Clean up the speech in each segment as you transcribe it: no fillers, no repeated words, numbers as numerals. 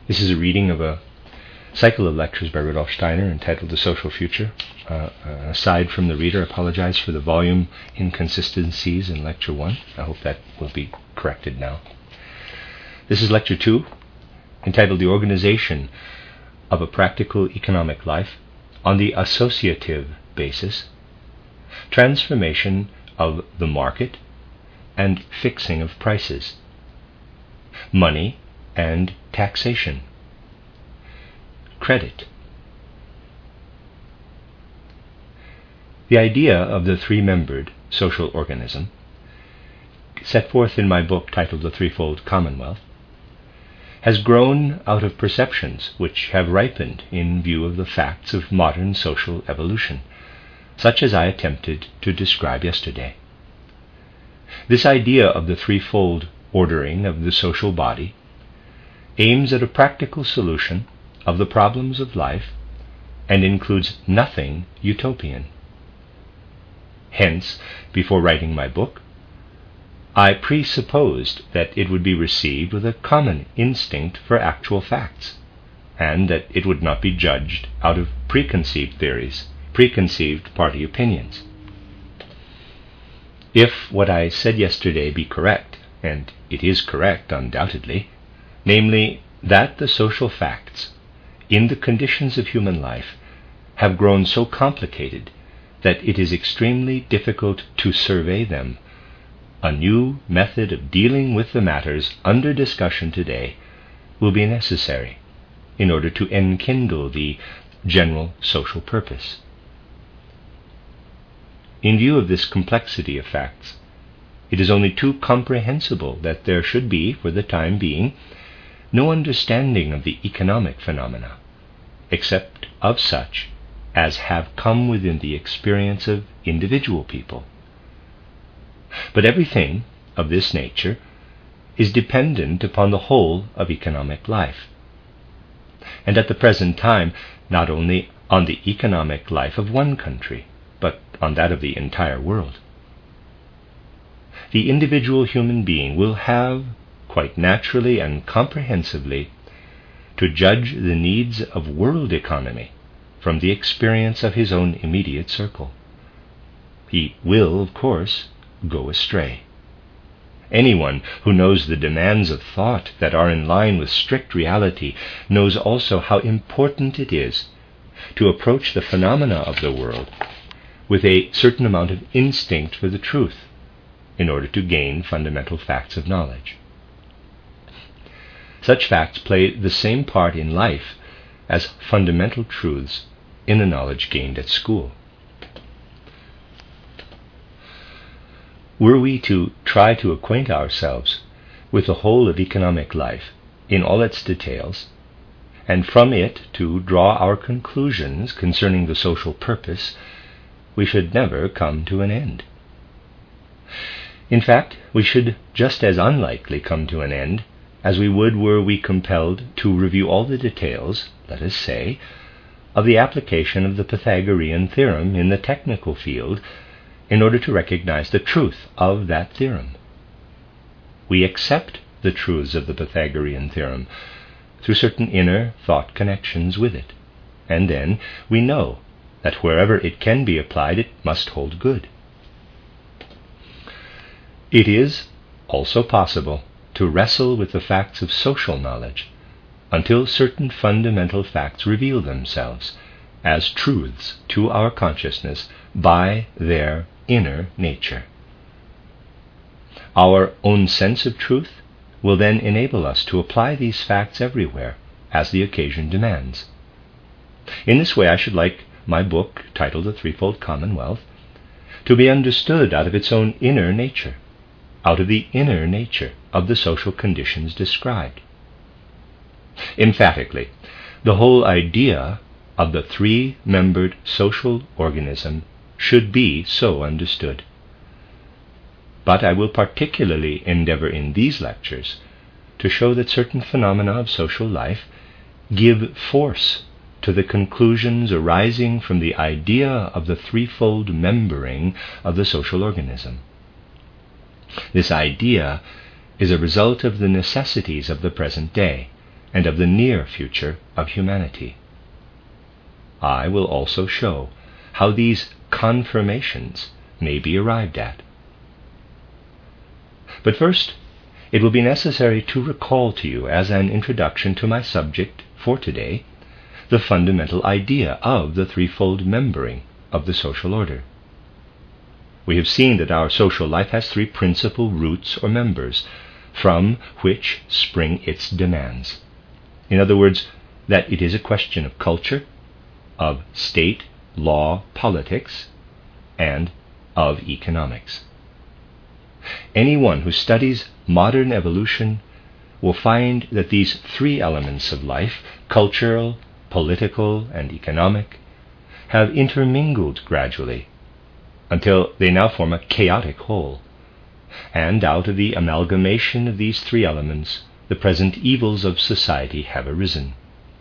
This is a reading of a cycle of lectures by Rudolf Steiner entitled The Social Future. Aside from the reader, I apologize for the volume inconsistencies in Lecture 1. I hope that will be corrected now. This is Lecture 2, entitled The Organization of a Practical Economic Life on the Associative Basis, Transformation of the Market and Fixing of Prices, Money and Taxation, Credit. The idea of the three-membered social organism, set forth in my book titled The Threefold Commonwealth, has grown out of perceptions which have ripened in view of the facts of modern social evolution, such as I attempted to describe yesterday. This idea of the threefold ordering of the social body aims at a practical solution of the problems of life and includes nothing utopian. Hence, before writing my book, I presupposed that it would be received with a common instinct for actual facts, and that it would not be judged out of preconceived theories, preconceived party opinions. If what I said yesterday be correct, and it is correct undoubtedly, namely that the social facts in the conditions of human life have grown so complicated that it is extremely difficult to survey them, a new method of dealing with the matters under discussion today will be necessary in order to enkindle the general social purpose. In view of this complexity of facts, it is only too comprehensible that there should be, for the time being, no understanding of the economic phenomena, except of such as have come within the experience of individual people. But everything of this nature is dependent upon the whole of economic life, and at the present time not only on the economic life of one country, but on that of the entire world. The individual human being will have, quite naturally and comprehensively, to judge the needs of world economy from the experience of his own immediate circle. He will, of course, go astray. Anyone who knows the demands of thought that are in line with strict reality knows also how important it is to approach the phenomena of the world with a certain amount of instinct for the truth in order to gain fundamental facts of knowledge. Such facts play the same part in life as fundamental truths in the knowledge gained at school. Were we to try to acquaint ourselves with the whole of economic life in all its details, and from it to draw our conclusions concerning the social purpose, we should never come to an end. In fact, we should just as unlikely come to an end as we would were we compelled to review all the details, let us say, of the application of the Pythagorean theorem in the technical field in order to recognize the truth of that theorem. We accept the truths of the Pythagorean theorem through certain inner thought connections with it, and then we know that wherever it can be applied, it must hold good. It is also possible to wrestle with the facts of social knowledge until certain fundamental facts reveal themselves as truths to our consciousness by their inner nature. Our own sense of truth will then enable us to apply these facts everywhere as the occasion demands. In this way, I should like my book, titled The Threefold Commonwealth, to be understood out of its own inner nature, out of the inner nature of the social conditions described. Emphatically, the whole idea of the three-membered social organism should be so understood. But I will particularly endeavor in these lectures to show that certain phenomena of social life give force to the conclusions arising from the idea of the threefold membering of the social organism. This idea is a result of the necessities of the present day and of the near future of humanity. I will also show how these confirmations may be arrived at. But first, it will be necessary to recall to you, as an introduction to my subject for today, the fundamental idea of the threefold membering of the social order. We have seen that our social life has three principal roots or members, from which spring its demands. In other words, that it is a question of culture, of state, law, politics, and of economics. Anyone who studies modern evolution will find that these three elements of life, cultural, political, and economic, have intermingled gradually until they now form a chaotic whole. And out of the amalgamation of these three elements, the present evils of society have arisen.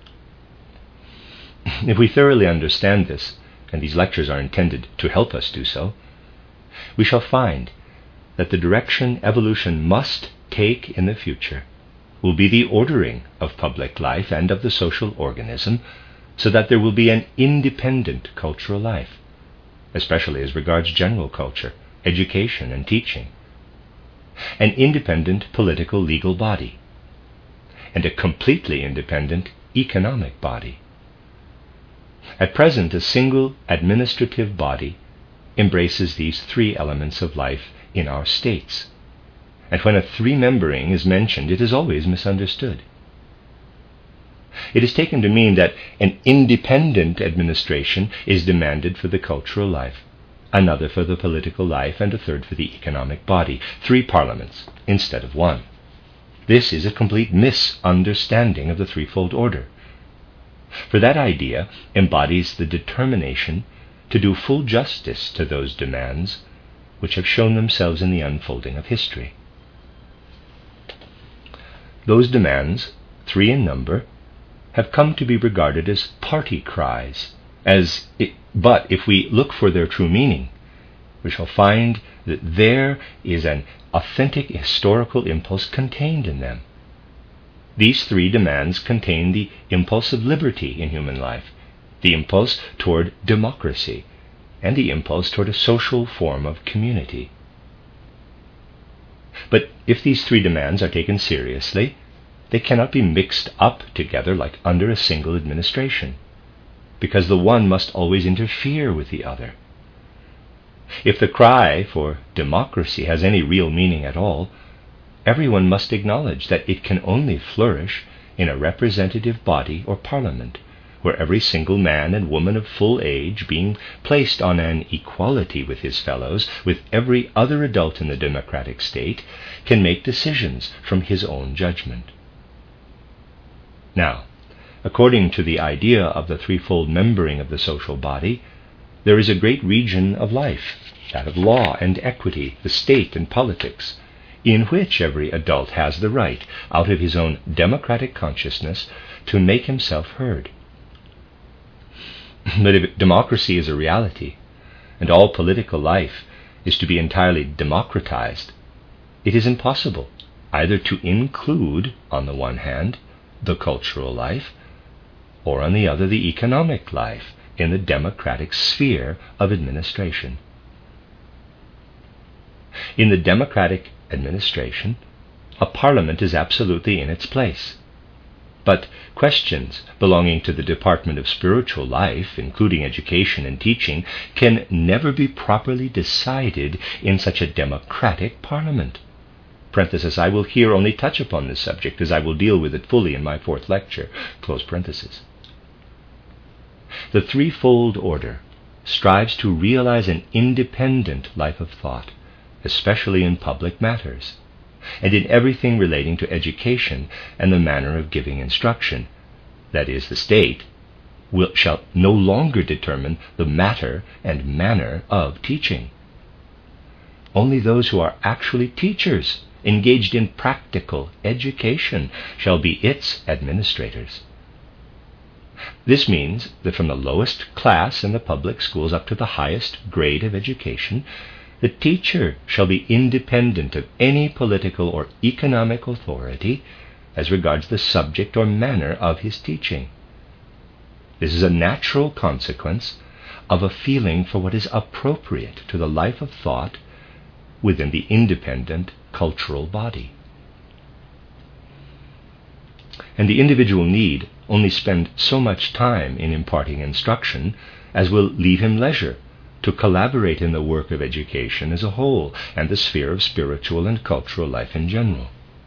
If we thoroughly understand this, and these lectures are intended to help us do so, we shall find that the direction evolution must take in the future will be the ordering of public life and of the social organism, so that there will be an independent cultural life, especially as regards general culture, education, and teaching, an independent political legal body, and a completely independent economic body. At present, a single administrative body embraces these three elements of life in our states, and when a three-membering is mentioned, it is always misunderstood. It is taken to mean that an independent administration is demanded for the cultural life, another for the political life, and a third for the economic body, three parliaments instead of one. This is a complete misunderstanding of the threefold order, for that idea embodies the determination to do full justice to those demands which have shown themselves in the unfolding of history. Those demands, three in number, have come to be regarded as party cries, but if we look for their true meaning, we shall find that there is an authentic historical impulse contained in them. These three demands contain the impulse of liberty in human life, the impulse toward democracy, and the impulse toward a social form of community. But if these three demands are taken seriously, they cannot be mixed up together like under a single administration, because the one must always interfere with the other. If the cry for democracy has any real meaning at all, everyone must acknowledge that it can only flourish in a representative body or parliament, where every single man and woman of full age, being placed on an equality with his fellows, with every other adult in the democratic state, can make decisions from his own judgment. Now, according to the idea of the threefold membering of the social body, there is a great region of life, that of law and equity, the state and politics, in which every adult has the right, out of his own democratic consciousness, to make himself heard. But if democracy is a reality, and all political life is to be entirely democratized, it is impossible either to include, on the one hand, the cultural life, or on the other, the economic life in the democratic sphere of administration. In the democratic administration, a parliament is absolutely in its place. But questions belonging to the department of spiritual life, including education and teaching, can never be properly decided in such a democratic parliament. Parenthesis, I will here only touch upon this subject, as I will deal with it fully in my fourth lecture. Close parenthesis. The threefold order strives to realize an independent life of thought, especially in public matters, and in everything relating to education and the manner of giving instruction. That is, the state shall no longer determine the matter and manner of teaching. Only those who are actually teachers, engaged in practical education, shall be its administrators. This means that from the lowest class in the public schools up to the highest grade of education, the teacher shall be independent of any political or economic authority, as regards the subject or manner of his teaching. This is a natural consequence of a feeling for what is appropriate to the life of thought within the independent cultural body. And the individual need only spend so much time in imparting instruction as will leave him leisure to collaborate in the work of education as a whole and the sphere of spiritual and cultural life in general.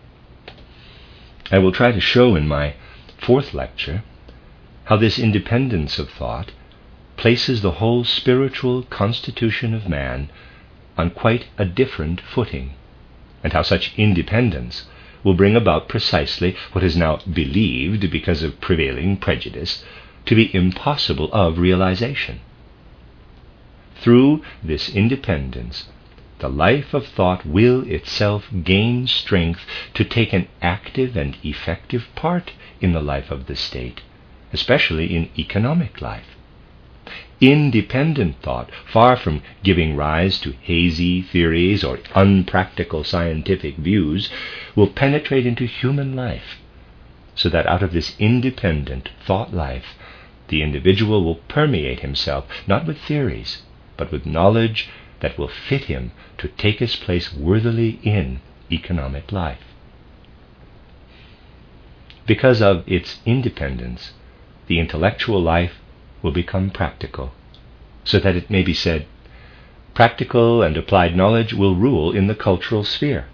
I will try to show in my fourth lecture how this independence of thought places the whole spiritual constitution of man on quite a different footing, and how such independence will bring about precisely what is now believed, because of prevailing prejudice, to be impossible of realization. Through this independence, the life of thought will itself gain strength to take an active and effective part in the life of the state, especially in economic life. Independent thought, far from giving rise to hazy theories or unpractical scientific views, will penetrate into human life, so that out of this independent thought life, the individual will permeate himself not with theories, but with knowledge that will fit him to take his place worthily in economic life. Because of its independence, the intellectual life will become practical, so that it may be said, practical and applied knowledge will rule in the cultural sphere.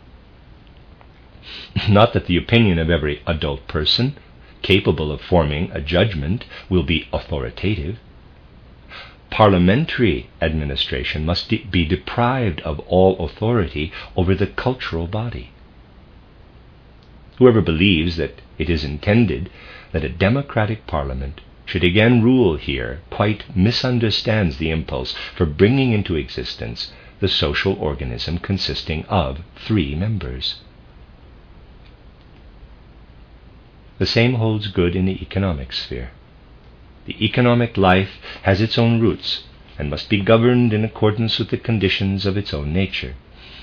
Not that the opinion of every adult person capable of forming a judgment will be authoritative. Parliamentary administration must be deprived of all authority over the cultural body. Whoever believes that it is intended that a democratic parliament should again rule here quite misunderstands the impulse for bringing into existence the social organism consisting of 3 members. The same holds good in the economic sphere. The economic life has its own roots and must be governed in accordance with the conditions of its own nature.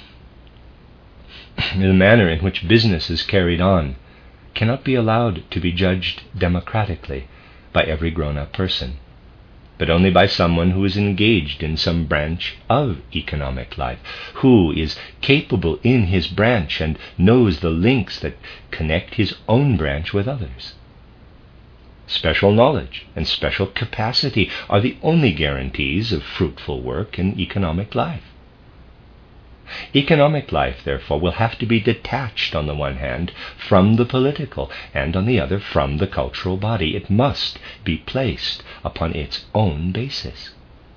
The manner in which business is carried on cannot be allowed to be judged democratically by every grown-up person, but only by someone who is engaged in some branch of economic life, who is capable in his branch and knows the links that connect his own branch with others. Special knowledge and special capacity are the only guarantees of fruitful work in economic life. Economic life, therefore, will have to be detached on the one hand from the political and on the other from the cultural body. It must be placed upon its own basis.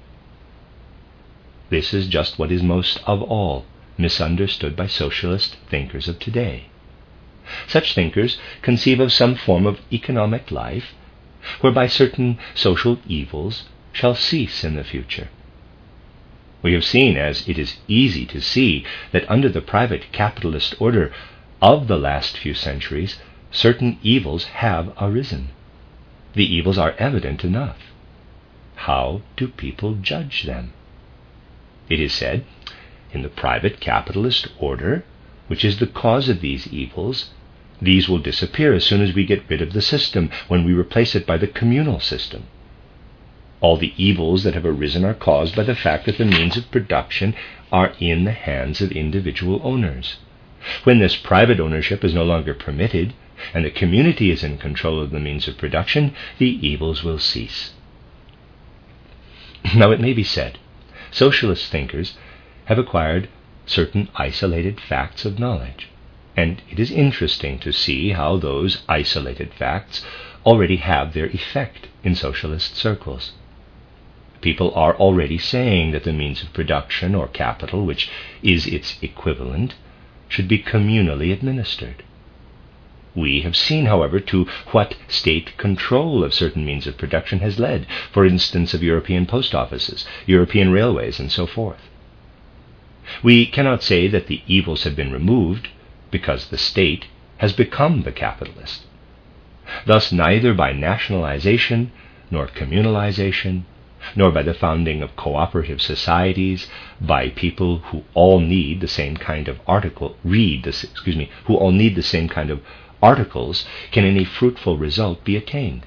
This is just what is most of all misunderstood by socialist thinkers of today. Such thinkers conceive of some form of economic life whereby certain social evils shall cease in the future. We have seen, as it is easy to see, that under the private capitalist order of the last few centuries, certain evils have arisen. The evils are evident enough. How do people judge them? It is said, in the private capitalist order, which is the cause of these evils, these will disappear as soon as we get rid of the system, when we replace it by the communal system. All the evils that have arisen are caused by the fact that the means of production are in the hands of individual owners. When this private ownership is no longer permitted, and the community is in control of the means of production, the evils will cease. Now it may be said, socialist thinkers have acquired certain isolated facts of knowledge, and it is interesting to see how those isolated facts already have their effect in socialist circles. People are already saying that the means of production, or capital, which is its equivalent, should be communally administered. We have seen, however, to what state control of certain means of production has led, for instance, of European post offices, European railways, and so forth. We cannot say that the evils have been removed, because the state has become the capitalist. Thus, neither by nationalization, nor communalization, nor by the founding of cooperative societies, by people who all need the same kind of articles can any fruitful result be attained.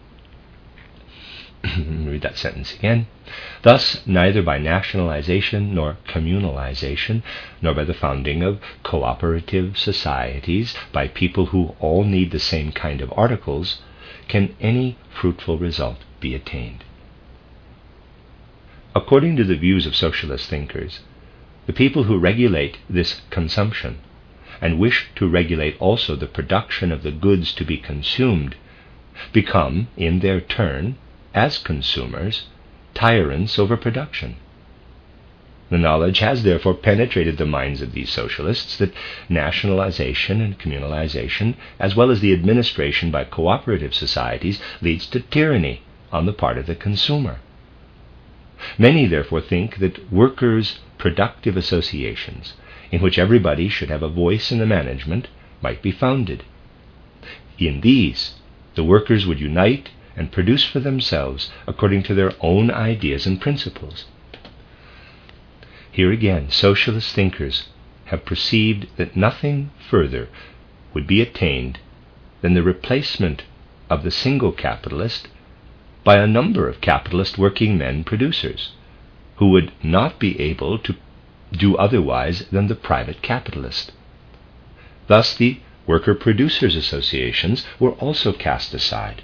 Read that sentence again. Thus, neither by nationalization nor communalization, nor by the founding of cooperative societies by people who all need the same kind of articles, can any fruitful result be attained. According to the views of socialist thinkers, the people who regulate this consumption and wish to regulate also the production of the goods to be consumed become, in their turn, as consumers, tyrants over production. The knowledge has therefore penetrated the minds of these socialists that nationalization and communalization, as well as the administration by cooperative societies, leads to tyranny on the part of the consumer. Many therefore think that workers' productive associations, in which everybody should have a voice in the management, might be founded. In these, the workers would unite and produce for themselves according to their own ideas and principles. Here again, socialist thinkers have perceived that nothing further would be attained than the replacement of the single capitalist by a number of capitalist working men producers, who would not be able to do otherwise than the private capitalist. Thus the worker-producers associations were also cast aside.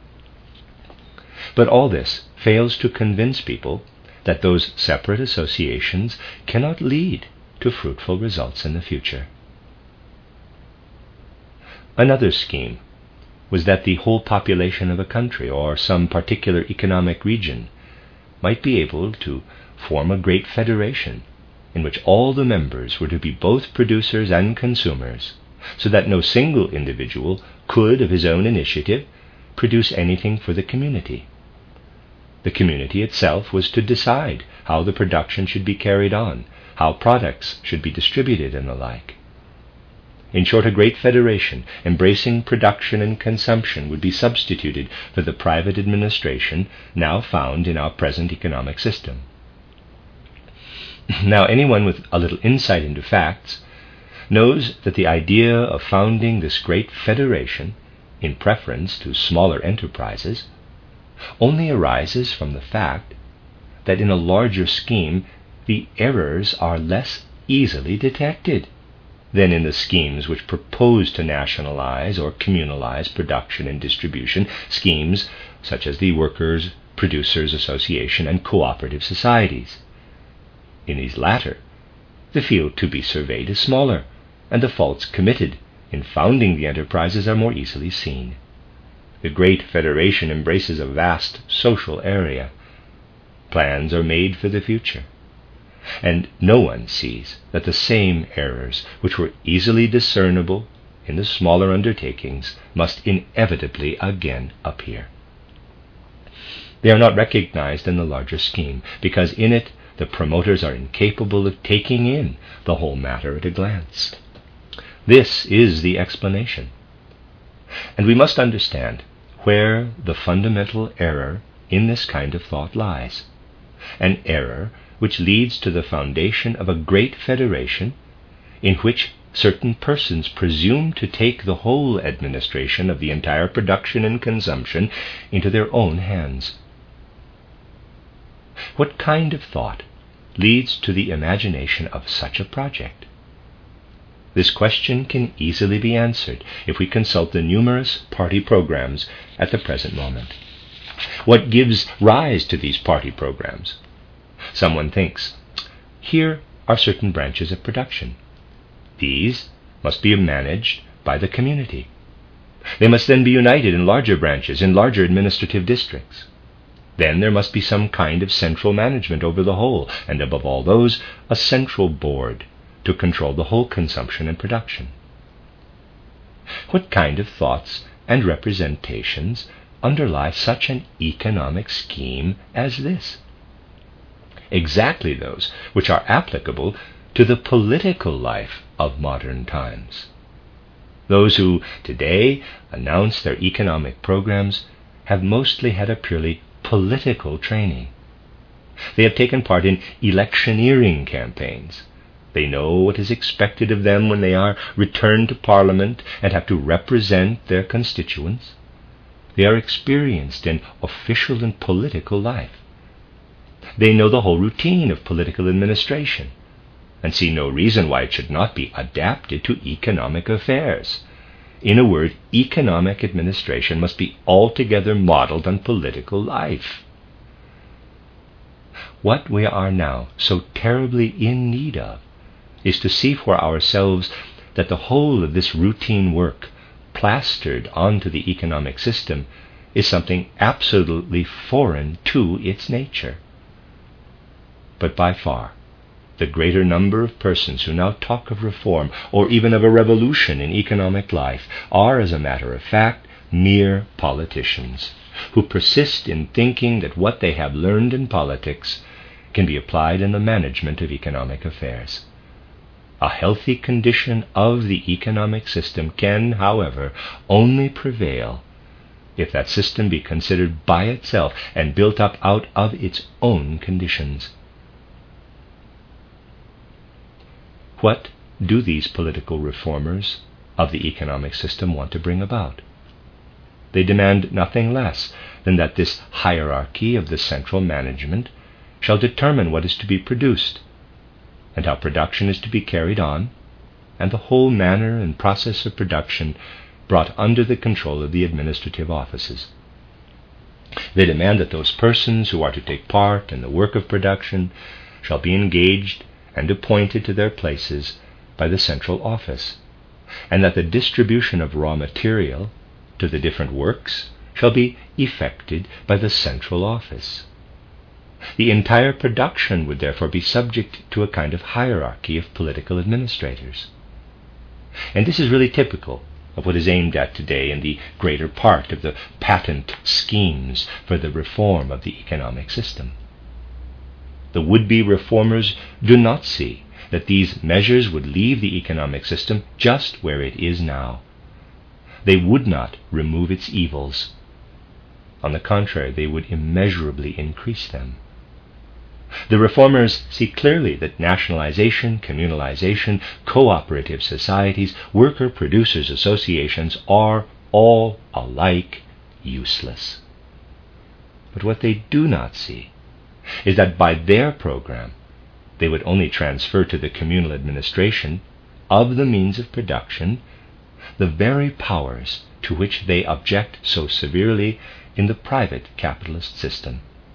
But all this fails to convince people that those separate associations cannot lead to fruitful results in the future. Another scheme was that the whole population of a country or some particular economic region might be able to form a great federation in which all the members were to be both producers and consumers, so that no single individual could, of his own initiative, produce anything for the community. The community itself was to decide how the production should be carried on, how products should be distributed, and the like. In short, a great federation embracing production and consumption would be substituted for the private administration now found in our present economic system. Now, anyone with a little insight into facts knows that the idea of founding this great federation, in preference to smaller enterprises, only arises from the fact that in a larger scheme the errors are less easily detected than in the schemes which propose to nationalize or communalize production and distribution, schemes such as the Workers' Producers Association and cooperative societies. In these latter, the field to be surveyed is smaller, and the faults committed in founding the enterprises are more easily seen. The great federation embraces a vast social area. Plans are made for the future, and no one sees that the same errors which were easily discernible in the smaller undertakings must inevitably again appear. They are not recognized in the larger scheme, because in it the promoters are incapable of taking in the whole matter at a glance. This is the explanation. And we must understand where the fundamental error in this kind of thought lies, an error which leads to the foundation of a great federation in which certain persons presume to take the whole administration of the entire production and consumption into their own hands. What kind of thought leads to the imagination of such a project? This question can easily be answered if we consult the numerous party programs at the present moment. What gives rise to these party programs? Someone thinks, here are certain branches of production. These must be managed by the community. They must then be united in larger branches, in larger administrative districts. Then there must be some kind of central management over the whole, and above all those, a central board to control the whole consumption and production. What kind of thoughts and representations underlie such an economic scheme as this? Exactly those which are applicable to the political life of modern times. Those who today announce their economic programs have mostly had a purely political training. They have taken part in electioneering campaigns, They know what is expected of them when they are returned to Parliament and have to represent their constituents. They are experienced in official and political life. They know the whole routine of political administration and see no reason why it should not be adapted to economic affairs. In a word, economic administration must be altogether modeled on political life. What we are now so terribly in need of is to see for ourselves that the whole of this routine work plastered onto the economic system is something absolutely foreign to its nature. But by far, the greater number of persons who now talk of reform or even of a revolution in economic life are, as a matter of fact, mere politicians who persist in thinking that what they have learned in politics can be applied in the management of economic affairs. A healthy condition of the economic system can, however, only prevail if that system be considered by itself and built up out of its own conditions. What do these political reformers of the economic system want to bring about? They demand nothing less than that this hierarchy of the central management shall determine what is to be produced, and how production is to be carried on, and the whole manner and process of production brought under the control of the administrative offices. They demand that those persons who are to take part in the work of production shall be engaged and appointed to their places by the central office, and that the distribution of raw material to the different works shall be effected by the central office. The entire production would therefore be subject to a kind of hierarchy of political administrators. And this is really typical of what is aimed at today in the greater part of the patent schemes for the reform of the economic system. The would-be reformers do not see that these measures would leave the economic system just where it is now. They would not remove its evils. On the contrary, they would immeasurably increase them. The reformers see clearly that nationalization, communalization, cooperative societies, worker-producers associations are all alike useless. But what they do not see is that by their program they would only transfer to the communal administration of the means of production the very powers to which they object so severely in the private capitalist system.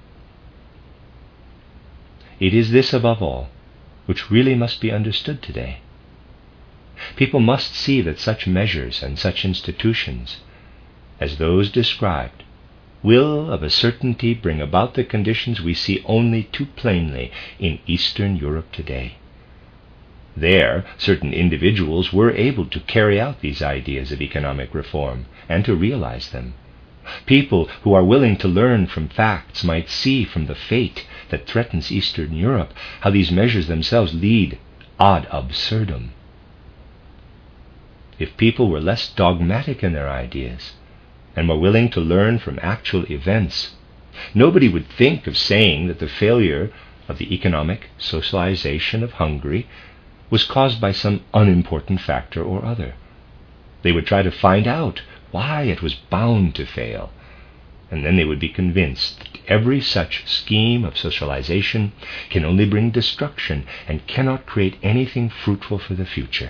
It is this, above all, which really must be understood today. People must see that such measures and such institutions as those described will of a certainty bring about the conditions we see only too plainly in Eastern Europe today. There, certain individuals were able to carry out these ideas of economic reform and to realize them. People who are willing to learn from facts might see from the fate that threatens Eastern Europe how these measures themselves lead ad absurdum. If people were less dogmatic in their ideas and were willing to learn from actual events, nobody would think of saying that the failure of the economic socialization of Hungary was caused by some unimportant factor or other. They would try to find out why it was bound to fail, and then they would be convinced that every such scheme of socialization can only bring destruction and cannot create anything fruitful for the future.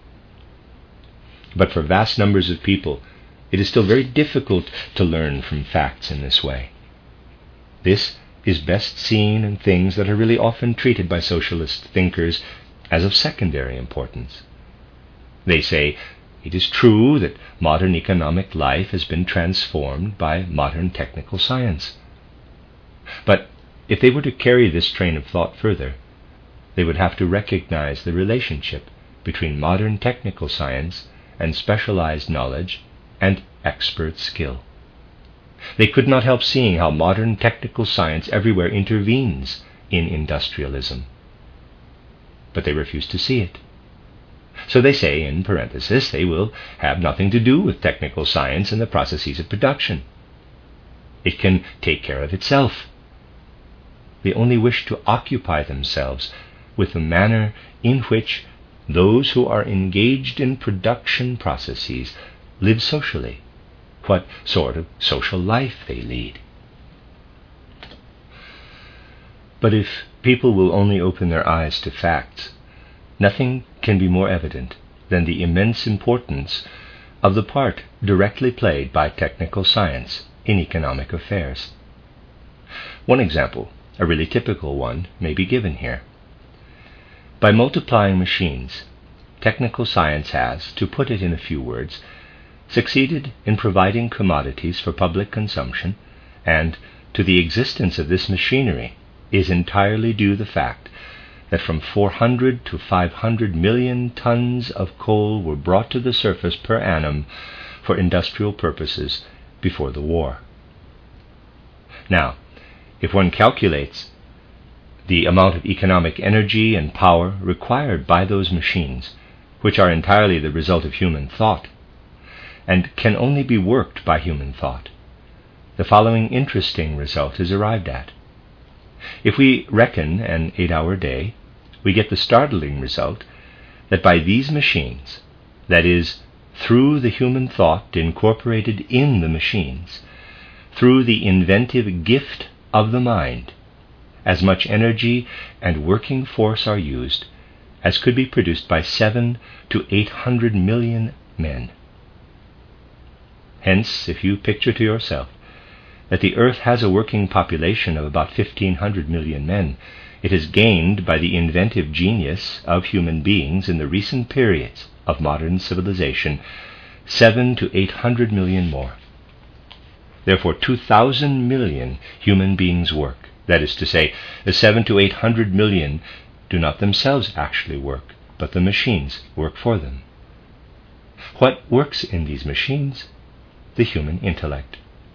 But for vast numbers of people, it is still very difficult to learn from facts in this way. This is best seen in things that are really often treated by socialist thinkers as of secondary importance. They say, it is true that modern economic life has been transformed by modern technical science. But if they were to carry this train of thought further, they would have to recognize the relationship between modern technical science and specialized knowledge and expert skill. They could not help seeing how modern technical science everywhere intervenes in industrialism. But they refuse to see it. So they say, in parenthesis, they will have nothing to do with technical science and the processes of production. It can take care of itself. They only wish to occupy themselves with the manner in which those who are engaged in production processes live socially, what sort of social life they lead. But if people will only open their eyes to facts, nothing can be more evident than the immense importance of the part directly played by technical science in economic affairs. One example, a really typical one, may be given here. By multiplying machines, technical science has, to put it in a few words, succeeded in providing commodities for public consumption, and to the existence of this machinery is entirely due the fact that from 400 to 500 million tons of coal were brought to the surface per annum for industrial purposes before the war. Now, if one calculates the amount of economic energy and power required by those machines, which are entirely the result of human thought, and can only be worked by human thought, the following interesting result is arrived at. If we reckon an 8-hour day, we get the startling result that by these machines, that is, through the human thought incorporated in the machines, through the inventive gift of the mind, as much energy and working force are used as could be produced by 700 to 800 million men. Hence, if you picture to yourself that the earth has a working population of about 1,500 million men, it has gained by the inventive genius of human beings in the recent periods of modern civilization 700 to 800 million more. Therefore, 2,000 million human beings work. That is to say, the 700 to 800 million do not themselves actually work, but the machines work for them. What works in these machines? The human intellect.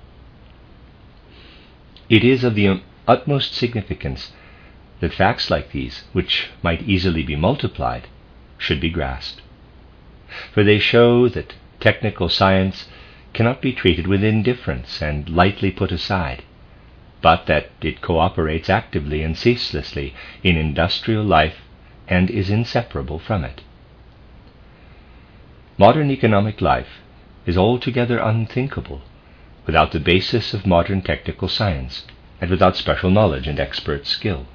It is of the utmost significance that facts like these, which might easily be multiplied, should be grasped. For they show that technical science cannot be treated with indifference and lightly put aside, but that it cooperates actively and ceaselessly in industrial life and is inseparable from it. Modern economic life is altogether unthinkable without the basis of modern technical science and without special knowledge and expert skill.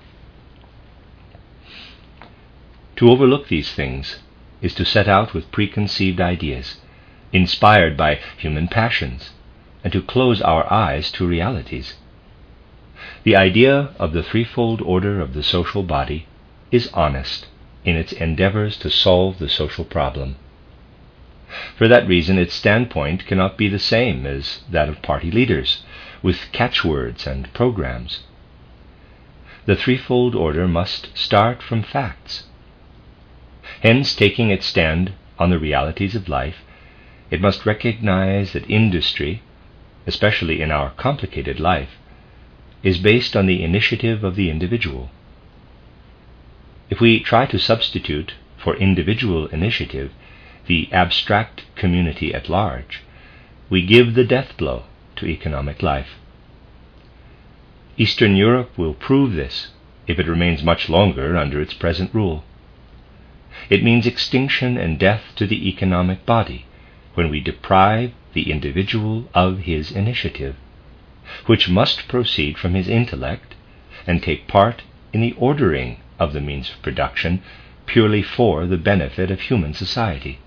To overlook these things is to set out with preconceived ideas, inspired by human passions, and to close our eyes to realities. The idea of the threefold order of the social body is honest in its endeavors to solve the social problem. For that reason, its standpoint cannot be the same as that of party leaders, with catchwords and programs. The threefold order must start from facts. Hence, taking its stand on the realities of life, it must recognize that industry, especially in our complicated life, is based on the initiative of the individual. If we try to substitute for individual initiative the abstract community at large, we give the death blow to economic life. Eastern Europe will prove this if it remains much longer under its present rule. It means extinction and death to the economic body when we deprive the individual of his initiative, which must proceed from his intellect and take part in the ordering of the means of production purely for the benefit of human society.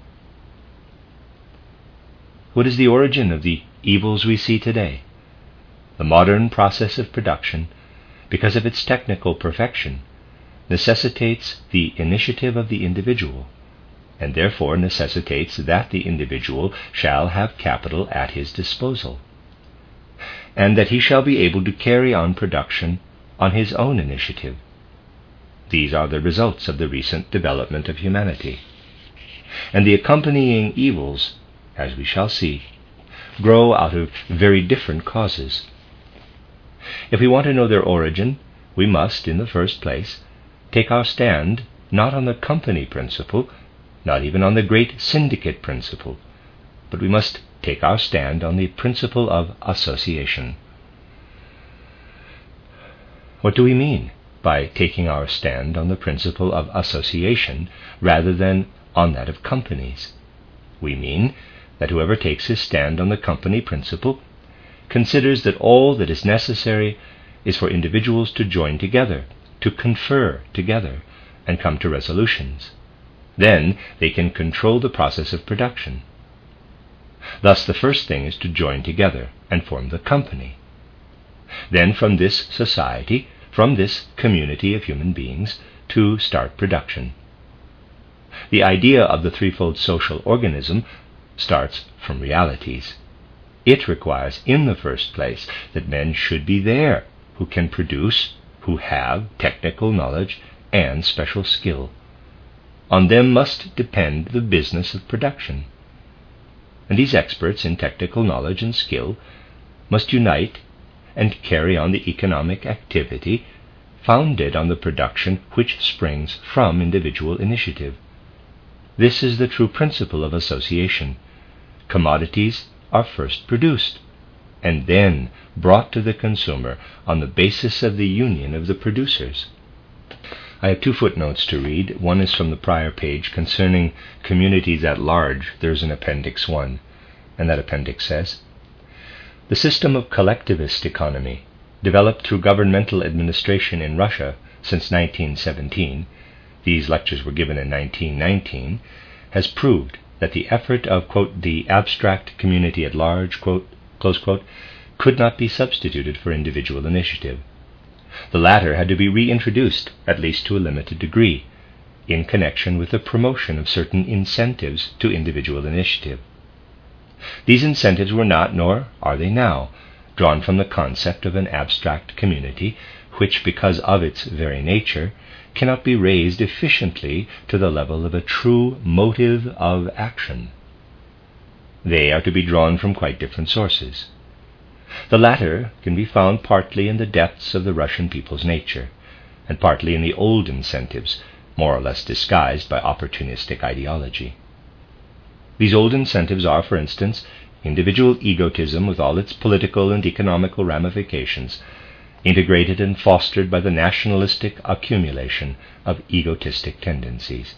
What is the origin of the evils we see today? The modern process of production, because of its technical perfection, necessitates the initiative of the individual, and therefore necessitates that the individual shall have capital at his disposal, and that he shall be able to carry on production on his own initiative. These are the results of the recent development of humanity. And the accompanying evils, as we shall see, grow out of very different causes. If we want to know their origin, we must, in the first place, take our stand not on the company principle, not even on the great syndicate principle, but we must take our stand on the principle of association. What do we mean by taking our stand on the principle of association rather than on that of companies. We mean that whoever takes his stand on the company principle considers that all that is necessary is for individuals to join together, to confer together, and come to resolutions. Then they can control the process of production. Thus the first thing is to join together and form the company. Then from this society, from this community of human beings, to start production. The idea of the threefold social organism starts from realities. It requires, in the first place, that men should be there who can produce, who have technical knowledge and special skill. On them must depend the business of production. And these experts in technical knowledge and skill must unite and carry on the economic activity founded on the production which springs from individual initiative. This is the true principle of association. Commodities are first produced and then brought to the consumer on the basis of the union of the producers. I have 2 footnotes to read. One is from the prior page concerning communities at large. There's an Appendix 1, and that appendix says, "The system of collectivist economy, developed through governmental administration in Russia since 1917, these lectures were given in 1919, has proved that the effort of, quote, the abstract community at large, quote, close quote, could not be substituted for individual initiative. The latter had to be reintroduced, at least to a limited degree, in connection with the promotion of certain incentives to individual initiative. These incentives were not, nor are they now, drawn from the concept of an abstract community, which, because of its very nature, cannot be raised efficiently to the level of a true motive of action. They are to be drawn from quite different sources. The latter can be found partly in the depths of the Russian people's nature, and partly in the old incentives, more or less disguised by opportunistic ideology. These old incentives are, for instance, individual egotism with all its political and economical ramifications, integrated and fostered by the nationalistic accumulation of egotistic tendencies.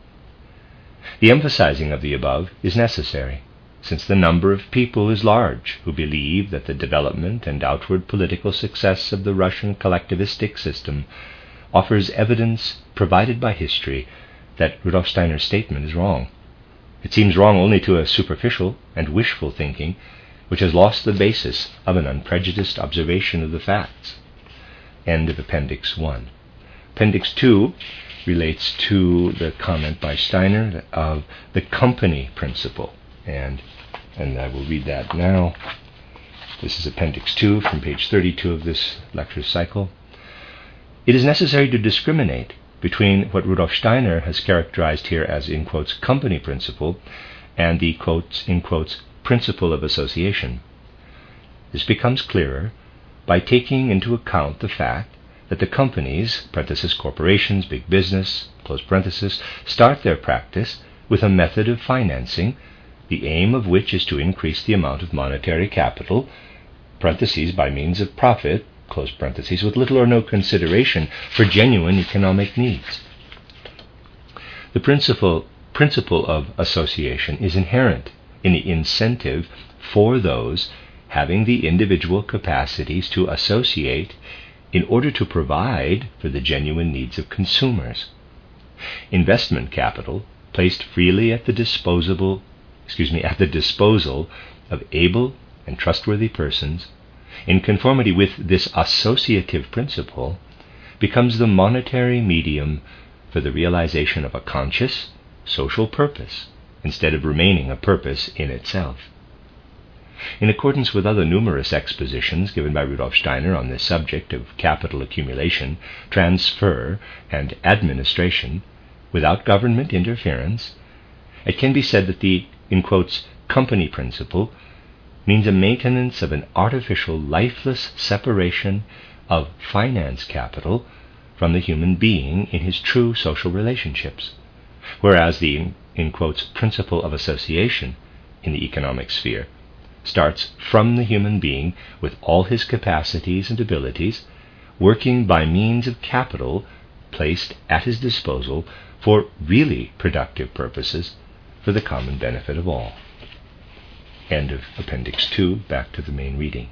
The emphasizing of the above is necessary, since the number of people is large who believe that the development and outward political success of the Russian collectivistic system offers evidence provided by history that Rudolf Steiner's statement is wrong. It seems wrong only to a superficial and wishful thinking which has lost the basis of an unprejudiced observation of the facts." End of Appendix 1. Appendix 2 relates to the comment by Steiner of the company principle, and I will read that now. This is Appendix 2 from page 32 of this lecture cycle. "It is necessary to discriminate between what Rudolf Steiner has characterized here as, in quotes, company principle and the, quotes, in quotes, principle of association. This becomes clearer by taking into account the fact that the companies, parenthesis, corporations, big business, close parenthesis, start their practice with a method of financing, the aim of which is to increase the amount of monetary capital, parentheses, by means of profit, close parentheses, with little or no consideration for genuine economic needs. The principle of association is inherent in the incentive for those having the individual capacities to associate in order to provide for the genuine needs of consumers. Investment capital placed freely at the disposal of able and trustworthy persons, in conformity with this associative principle, becomes the monetary medium for the realization of a conscious social purpose, instead of remaining a purpose in itself. In accordance with other numerous expositions given by Rudolf Steiner on this subject of capital accumulation, transfer, and administration, without government interference, it can be said that the, in quotes, company principle means a maintenance of an artificial, lifeless separation of finance capital from the human being in his true social relationships, whereas the, in quotes, principle of association in the economic sphere starts from the human being with all his capacities and abilities, working by means of capital placed at his disposal for really productive purposes for the common benefit of all. End of Appendix 2, back to the main reading.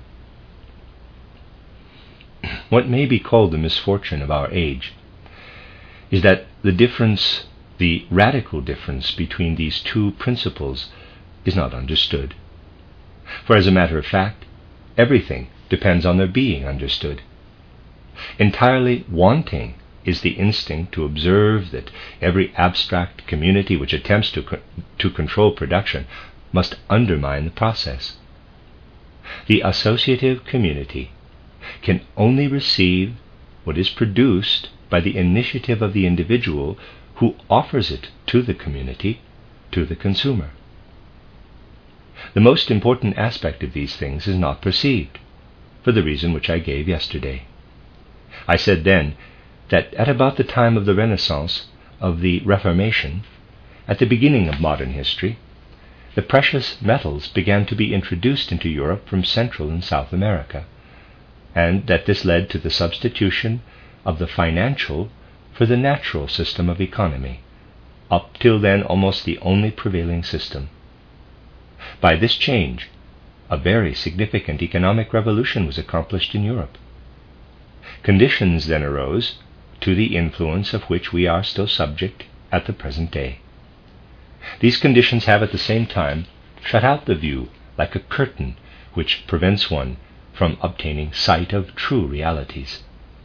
What may be called the misfortune of our age is that the radical difference between these two principles is not understood. For as a matter of fact, everything depends on their being understood. Entirely wanting is the instinct to observe that every abstract community which attempts to control production must undermine the process. The associative community can only receive what is produced by the initiative of the individual who offers it to the community, to the consumer. The most important aspect of these things is not perceived, for the reason which I gave yesterday. I said then that at about the time of the Renaissance, of the Reformation, at the beginning of modern history, the precious metals began to be introduced into Europe from Central and South America, and that this led to the substitution of the financial for the natural system of economy, up till then almost the only prevailing system. By this change, a very significant economic revolution was accomplished in Europe. Conditions then arose to the influence of which we are still subject at the present day. These conditions have at the same time shut out the view like a curtain which prevents one from obtaining sight of true realities.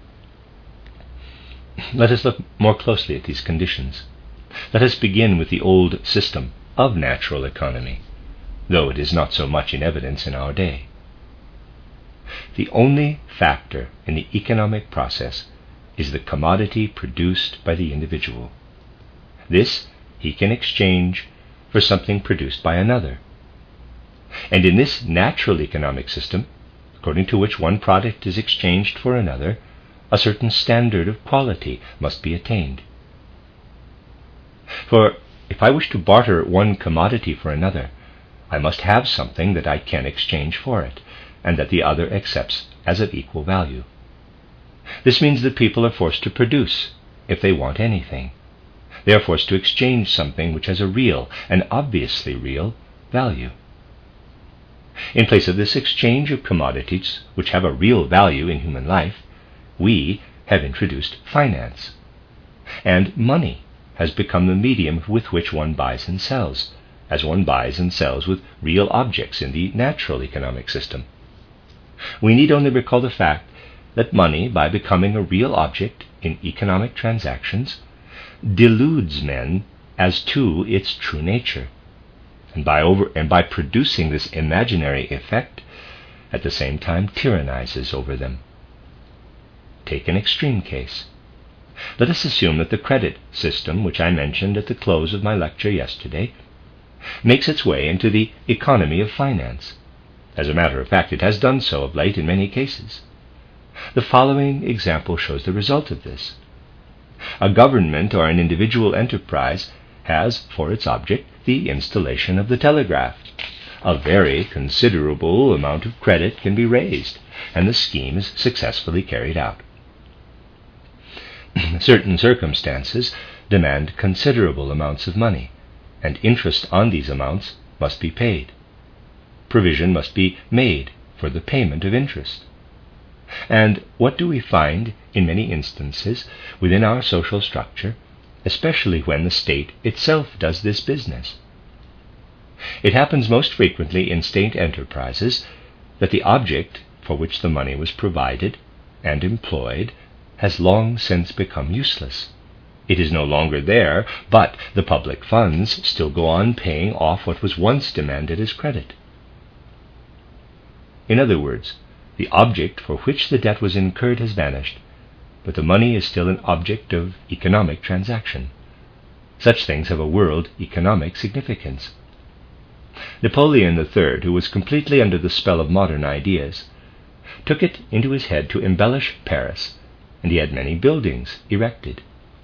Let us look more closely at these conditions. Let us begin with the old system of natural economy, though it is not so much in evidence in our day. The only factor in the economic process is the commodity produced by the individual. This he can exchange for something produced by another. And in this natural economic system, according to which one product is exchanged for another, a certain standard of quality must be attained. For if I wish to barter one commodity for another, I must have something that I can exchange for it, and that the other accepts as of equal value. This means that people are forced to produce if they want anything. They are forced to exchange something which has a real, and obviously real, value. In place of this exchange of commodities which have a real value in human life, we have introduced finance. And money has become the medium with which one buys and sells, as one buys and sells with real objects in the natural economic system. We need only recall the fact that money, by becoming a real object in economic transactions, deludes men as to its true nature, and by producing this imaginary effect, at the same time tyrannizes over them. Take an extreme case. Let us assume that the credit system, which I mentioned at the close of my lecture yesterday, makes its way into the economy of finance. As a matter of fact, it has done so of late in many cases. The following example shows the result of this. A government or an individual enterprise has for its object the installation of the telegraph. A very considerable amount of credit can be raised, and the scheme is successfully carried out. Certain circumstances demand considerable amounts of money, and interest on these amounts must be paid. Provision must be made for the payment of interest. And what do we find in many instances within our social structure, especially when the state itself does this business? It happens most frequently in state enterprises that the object for which the money was provided and employed has long since become useless. It is no longer there, but the public funds still go on paying off what was once demanded as credit. In other words, the object for which the debt was incurred has vanished, but the money is still an object of economic transaction. Such things have a world economic significance. Napoleon III, who was completely under the spell of modern ideas, took it into his head to embellish Paris, and he had many buildings erected.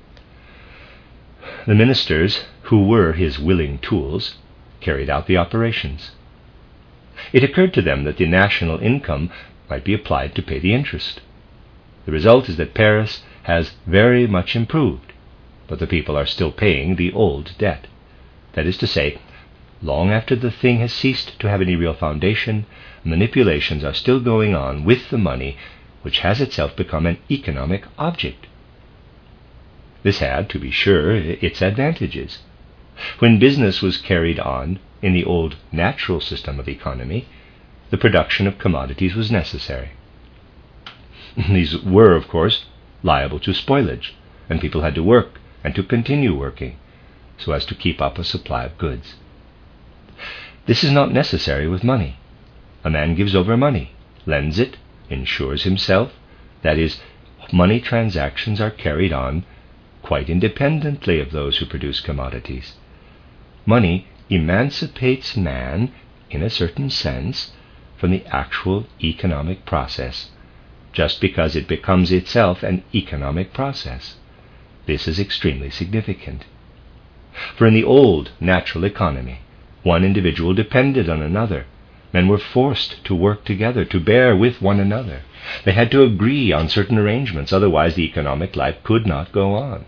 The ministers, who were his willing tools, carried out the operations. It occurred to them that the national income might be applied to pay the interest. The result is that Paris has very much improved, but the people are still paying the old debt. That is to say, long after the thing has ceased to have any real foundation, manipulations are still going on with the money, which has itself become an economic object. This had, to be sure, its advantages. When business was carried on in the old natural system of economy, the production of commodities was necessary. These were, of course, liable to spoilage, and people had to work and to continue working so as to keep up a supply of goods. This is not necessary with money. A man gives over money, lends it, insures himself. That is, money transactions are carried on quite independently of those who produce commodities. Money emancipates man, in a certain sense, from the actual economic process, just because it becomes itself an economic process. This is extremely significant. For in the old natural economy, one individual depended on another. Men were forced to work together, to bear with one another. They had to agree on certain arrangements, otherwise the economic life could not go on.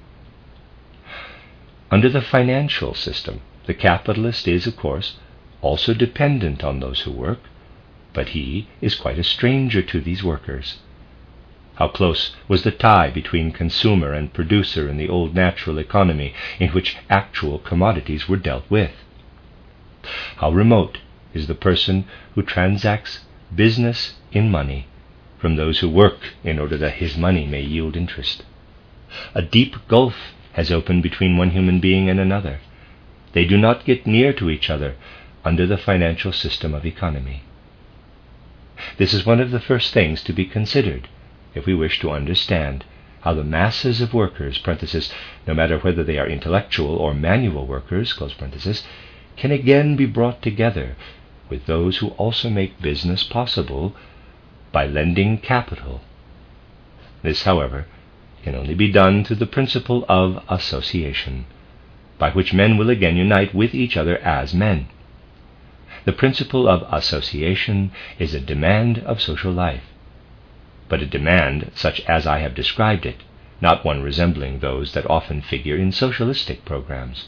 Under the financial system, the capitalist is, of course, also dependent on those who work, but he is quite a stranger to these workers. How close was the tie between consumer and producer in the old natural economy in which actual commodities were dealt with? How remote is the person who transacts business in money from those who work in order that his money may yield interest? A deep gulf has opened between one human being and another. They do not get near to each other under the financial system of economy. This is one of the first things to be considered if we wish to understand how the masses of workers, no matter whether they are intellectual or manual workers, can again be brought together with those who also make business possible by lending capital. This, however, can only be done through the principle of association, by which men will again unite with each other as men. The principle of association is a demand of social life, but a demand such as I have described it, not one resembling those that often figure in socialistic programs.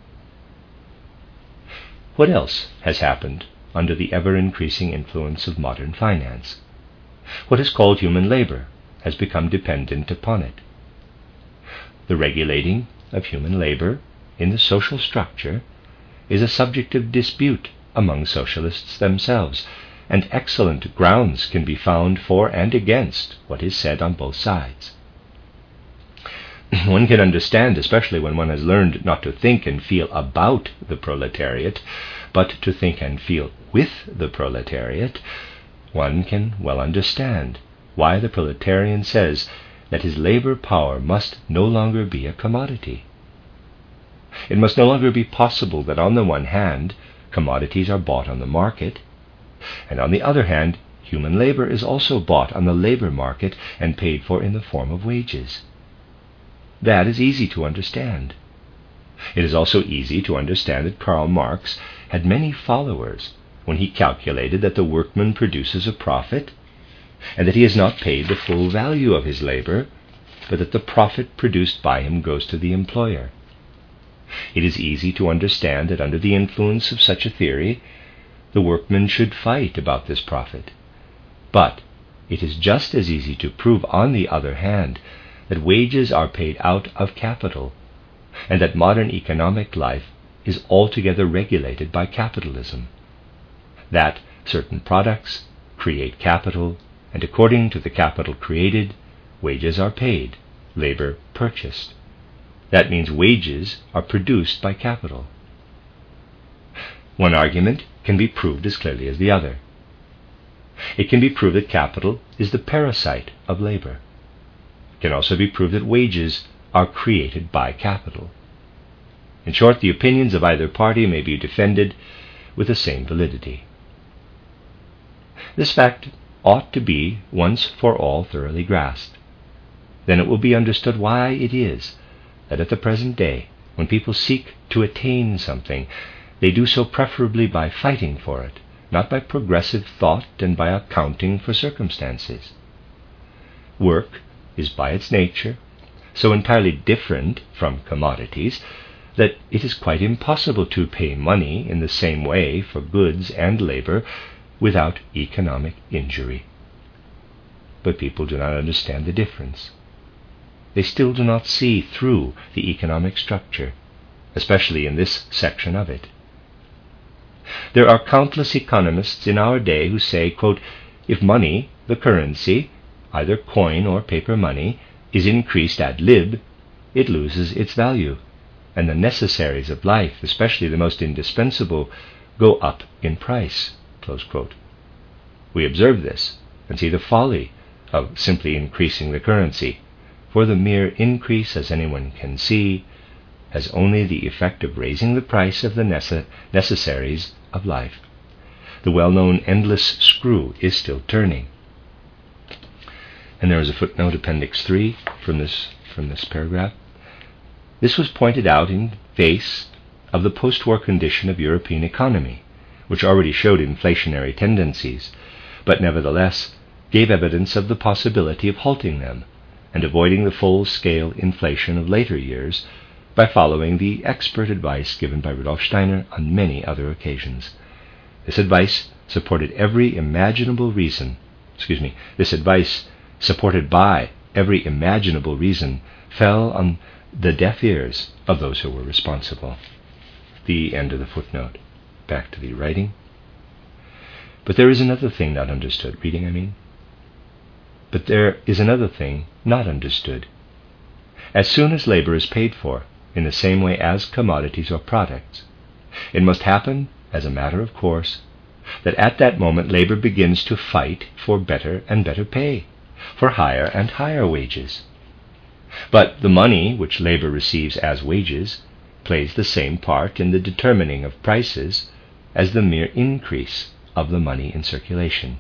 What else has happened under the ever-increasing influence of modern finance? What is called human labor has become dependent upon it. The regulating of human labor in the social structure is a subject of dispute among socialists themselves, and excellent grounds can be found for and against what is said on both sides. One can understand, especially when one has learned not to think and feel about the proletariat, but to think and feel with the proletariat, one can well understand why the proletarian says that his labor power must no longer be a commodity. It must no longer be possible that on the one hand commodities are bought on the market, and on the other hand human labor is also bought on the labor market and paid for in the form of wages. That is easy to understand. It is also easy to understand that Karl Marx had many followers when he calculated that the workman produces a profit, and that he is not paid the full value of his labor, but that the profit produced by him goes to the employer. It is easy to understand that under the influence of such a theory, the workman should fight about this profit. But it is just as easy to prove, on the other hand, that wages are paid out of capital, and that modern economic life is altogether regulated by capitalism, that certain products create capital, and according to the capital created, wages are paid, labor purchased. That means wages are produced by capital. One argument can be proved as clearly as the other. It can be proved that capital is the parasite of labor. It can also be proved that wages are created by capital. In short, the opinions of either party may be defended with the same validity. This fact ought to be once for all thoroughly grasped. Then it will be understood why it is that at the present day, when people seek to attain something, they do so preferably by fighting for it, not by progressive thought and by accounting for circumstances. work is by its nature so entirely different from commodities that it is quite impossible to pay money in the same way for goods and labor without economic injury. But people do not understand the difference. They still do not see through the economic structure, especially in this section of it. There are countless economists in our day who say, quote, if money, the currency, either coin or paper money, is increased ad lib, it loses its value, and the necessaries of life, especially the most indispensable, go up in price. Close quote. We observe this and see the folly of simply increasing the currency, for the mere increase, as anyone can see, has only the effect of raising the price of the necessaries of life. The well-known endless screw is still turning. And there is a footnote, Appendix 3, from this paragraph. This was pointed out in face of the post-war condition of European economy, which already showed inflationary tendencies, but nevertheless gave evidence of the possibility of halting them and avoiding the full-scale inflation of later years by following the expert advice given by Rudolf Steiner on many other occasions. This advice supported by every imaginable reason, fell on the deaf ears of those who were responsible. The end of the footnote. Back to the writing. But there is another thing not understood. Reading, I mean. But there is another thing not understood. As soon as labor is paid for, in the same way as commodities or products, it must happen, as a matter of course, that at that moment labor begins to fight for better and better pay, for higher and higher wages. But the money which labor receives as wages plays the same part in the determining of prices as the mere increase of the money in circulation.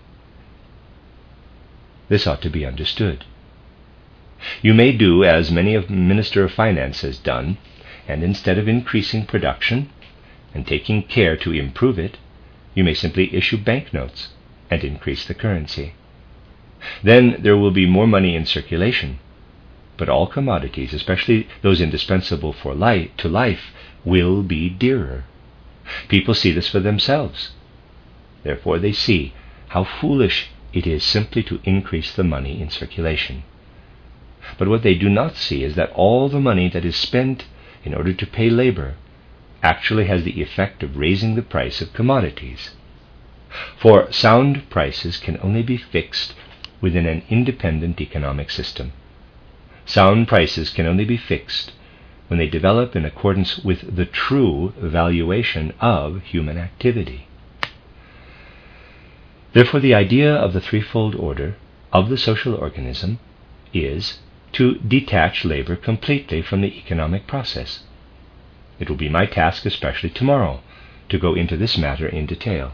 This ought to be understood. You may do as many of the Minister of Finance has done, and instead of increasing production and taking care to improve it, you may simply issue banknotes and increase the currency. Then there will be more money in circulation, but all commodities, especially those indispensable to life, will be dearer. People see this for themselves. Therefore they see how foolish it is simply to increase the money in circulation. But what they do not see is that all the money that is spent in order to pay labor actually has the effect of raising the price of commodities. For sound prices can only be fixed within an independent economic system. Sound prices can only be fixed when they develop in accordance with the true valuation of human activity. Therefore, the idea of the threefold order of the social organism is to detach labor completely from the economic process. It will be my task, especially tomorrow, to go into this matter in detail.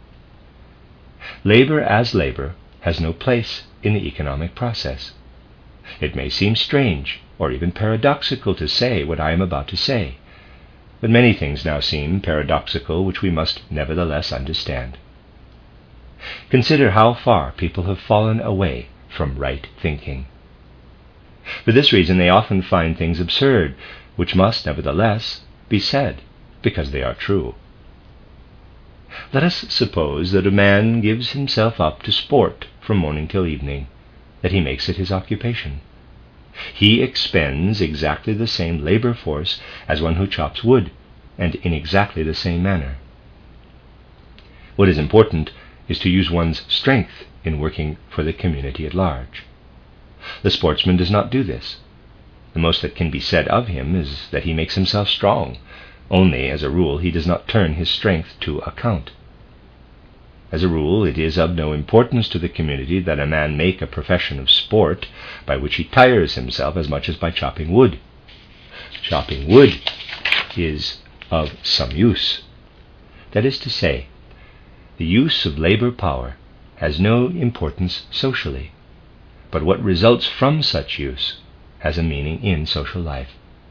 Labor as labor has no place in the economic process. It may seem strange or even paradoxical to say what I am about to say, but many things now seem paradoxical which we must nevertheless understand. Consider how far people have fallen away from right thinking. For this reason they often find things absurd, which must nevertheless be said, because they are true. Let us suppose that a man gives himself up to sport from morning till evening, that he makes it his occupation. He expends exactly the same labor force as one who chops wood, and in exactly the same manner. What is important is to use one's strength in working for the community at large. The sportsman does not do this. The most that can be said of him is that he makes himself strong, only, as a rule, he does not turn his strength to account. As a rule, it is of no importance to the community that a man make a profession of sport by which he tires himself as much as by chopping wood. Chopping wood is of some use. That is to say, the use of labor power has no importance socially, but what results from such use has a meaning in social life.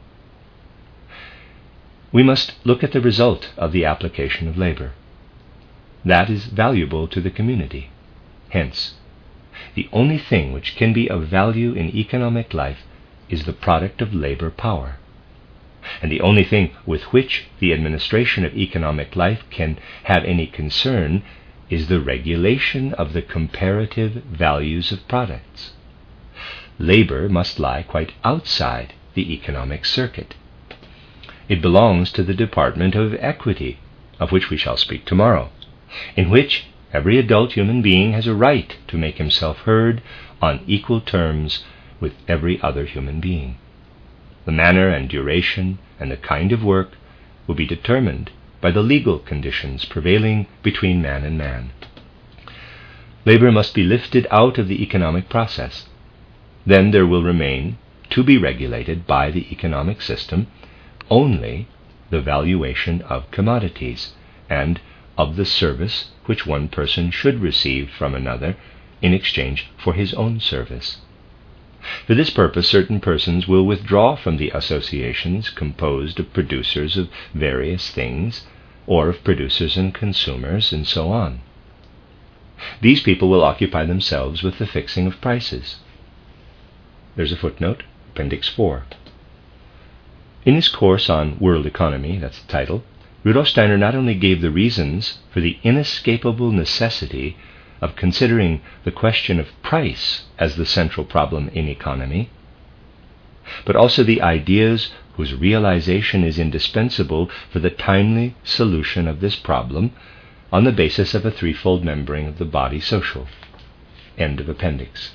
We must look at the result of the application of labor. That is valuable to the community. Hence, The only thing which can be of value in economic life is the product of labor power. And the only thing with which the administration of economic life can have any concern is the regulation of the comparative values of products. Labor must lie quite outside the economic circuit. It belongs to the Department of Equity, of which we shall speak tomorrow, in which every adult human being has a right to make himself heard on equal terms with every other human being. The manner and duration and the kind of work will be determined by the legal conditions prevailing between man and man. Labor must be lifted out of the economic process. Then there will remain, to be regulated by the economic system, only the valuation of commodities and of the service which one person should receive from another in exchange for his own service. For this purpose, certain persons will withdraw from the associations composed of producers of various things, or of producers and consumers, and so on. These people will occupy themselves with the fixing of prices. There's a footnote, Appendix 4. In his course on World Economy, that's the title, Rudolf Steiner not only gave the reasons for the inescapable necessity of considering the question of price as the central problem in economy, but also the ideas whose realization is indispensable for the timely solution of this problem on the basis of a threefold membering of the body social. End of appendix.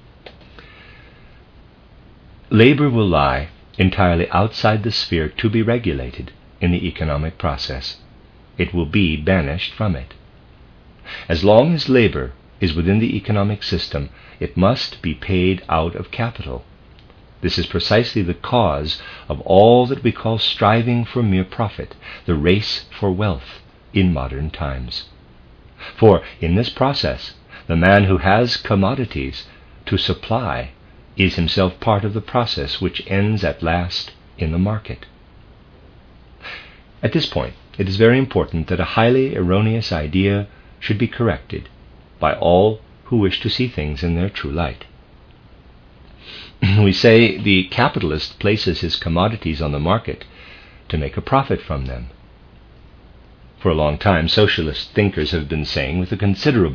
Labor will lie entirely outside the sphere to be regulated in the economic process. It will be banished from it. As long as labor is within the economic system, it must be paid out of capital. This is precisely the cause of all that we call striving for mere profit, the race for wealth in modern times. For in this process, the man who has commodities to supply is himself part of the process which ends at last in the market. At this point, it is very important that a highly erroneous idea should be corrected by all who wish to see things in their true light. We say the capitalist places his commodities on the market to make a profit from them. For a long time, socialist thinkers have been saying with a considerable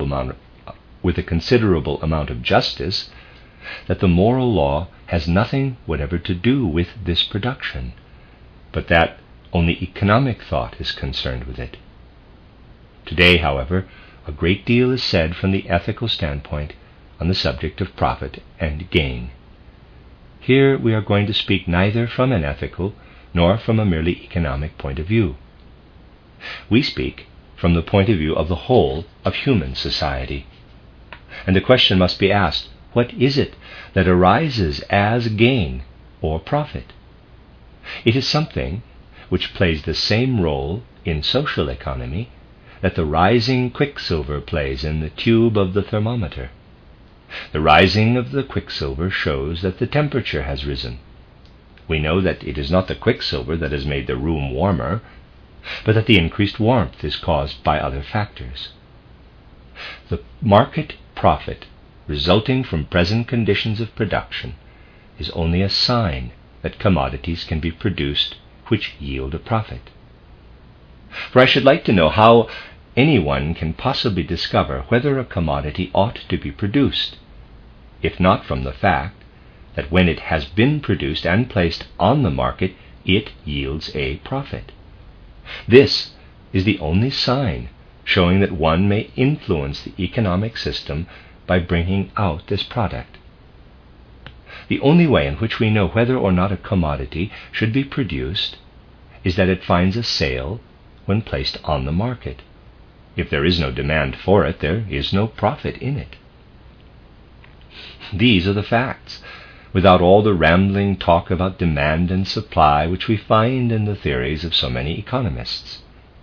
amount of justice that the moral law has nothing whatever to do with this production, but that only economic thought is concerned with it. Today, however, a great deal is said from the ethical standpoint on the subject of profit and gain. Here we are going to speak neither from an ethical nor from a merely economic point of view. We speak from the point of view of the whole of human society. And the question must be asked, what is it that arises as gain or profit? It is something which plays the same role in social economy that the rising quicksilver plays in the tube of the thermometer. The rising of the quicksilver shows that the temperature has risen. We know that it is not the quicksilver that has made the room warmer, but that the increased warmth is caused by other factors. The market profit resulting from present conditions of production is only a sign that commodities can be produced which yield a profit. For I should like to know how anyone can possibly discover whether a commodity ought to be produced, if not from the fact that when it has been produced and placed on the market, it yields a profit. This is the only sign showing that one may influence the economic system by bringing out this product. The only way in which we know whether or not a commodity should be produced is that it finds a sale when placed on the market. If there is no demand for it, there is no profit in it. These are the facts, without all the rambling talk about demand and supply which we find in the theories of so many economists.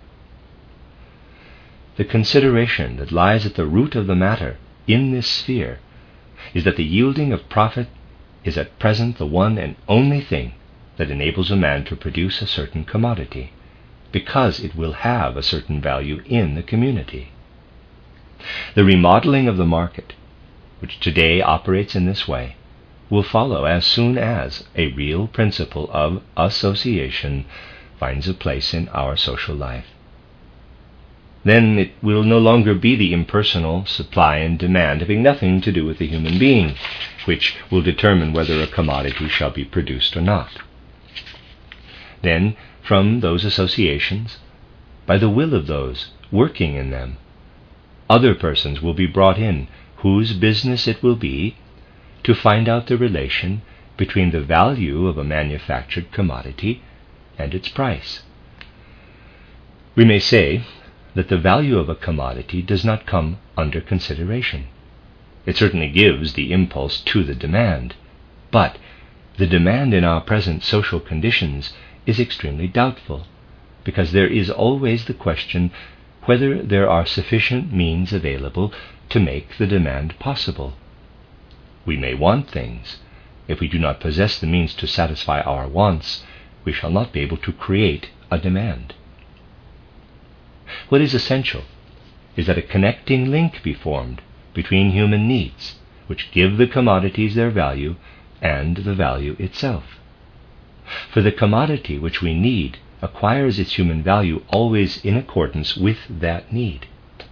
The consideration that lies at the root of the matter in this sphere is that the yielding of profit is at present the one and only thing that enables a man to produce a certain commodity, because it will have a certain value in the community. The remodeling of the market, which today operates in this way, will follow as soon as a real principle of association finds a place in our social life. Then it will no longer be the impersonal supply and demand, having nothing to do with the human being, which will determine whether a commodity shall be produced or not. Then, from those associations, by the will of those working in them, other persons will be brought in whose business it will be to find out the relation between the value of a manufactured commodity and its price. We may say that the value of a commodity does not come under consideration. It certainly gives the impulse to the demand, but the demand in our present social conditions is extremely doubtful, because there is always the question whether there are sufficient means available to make the demand possible. We may want things. If we do not possess the means to satisfy our wants, we shall not be able to create a demand. What is essential is that a connecting link be formed between human needs, which give the commodities their value, and the value itself. For the commodity which we need acquires its human value always in accordance with that need.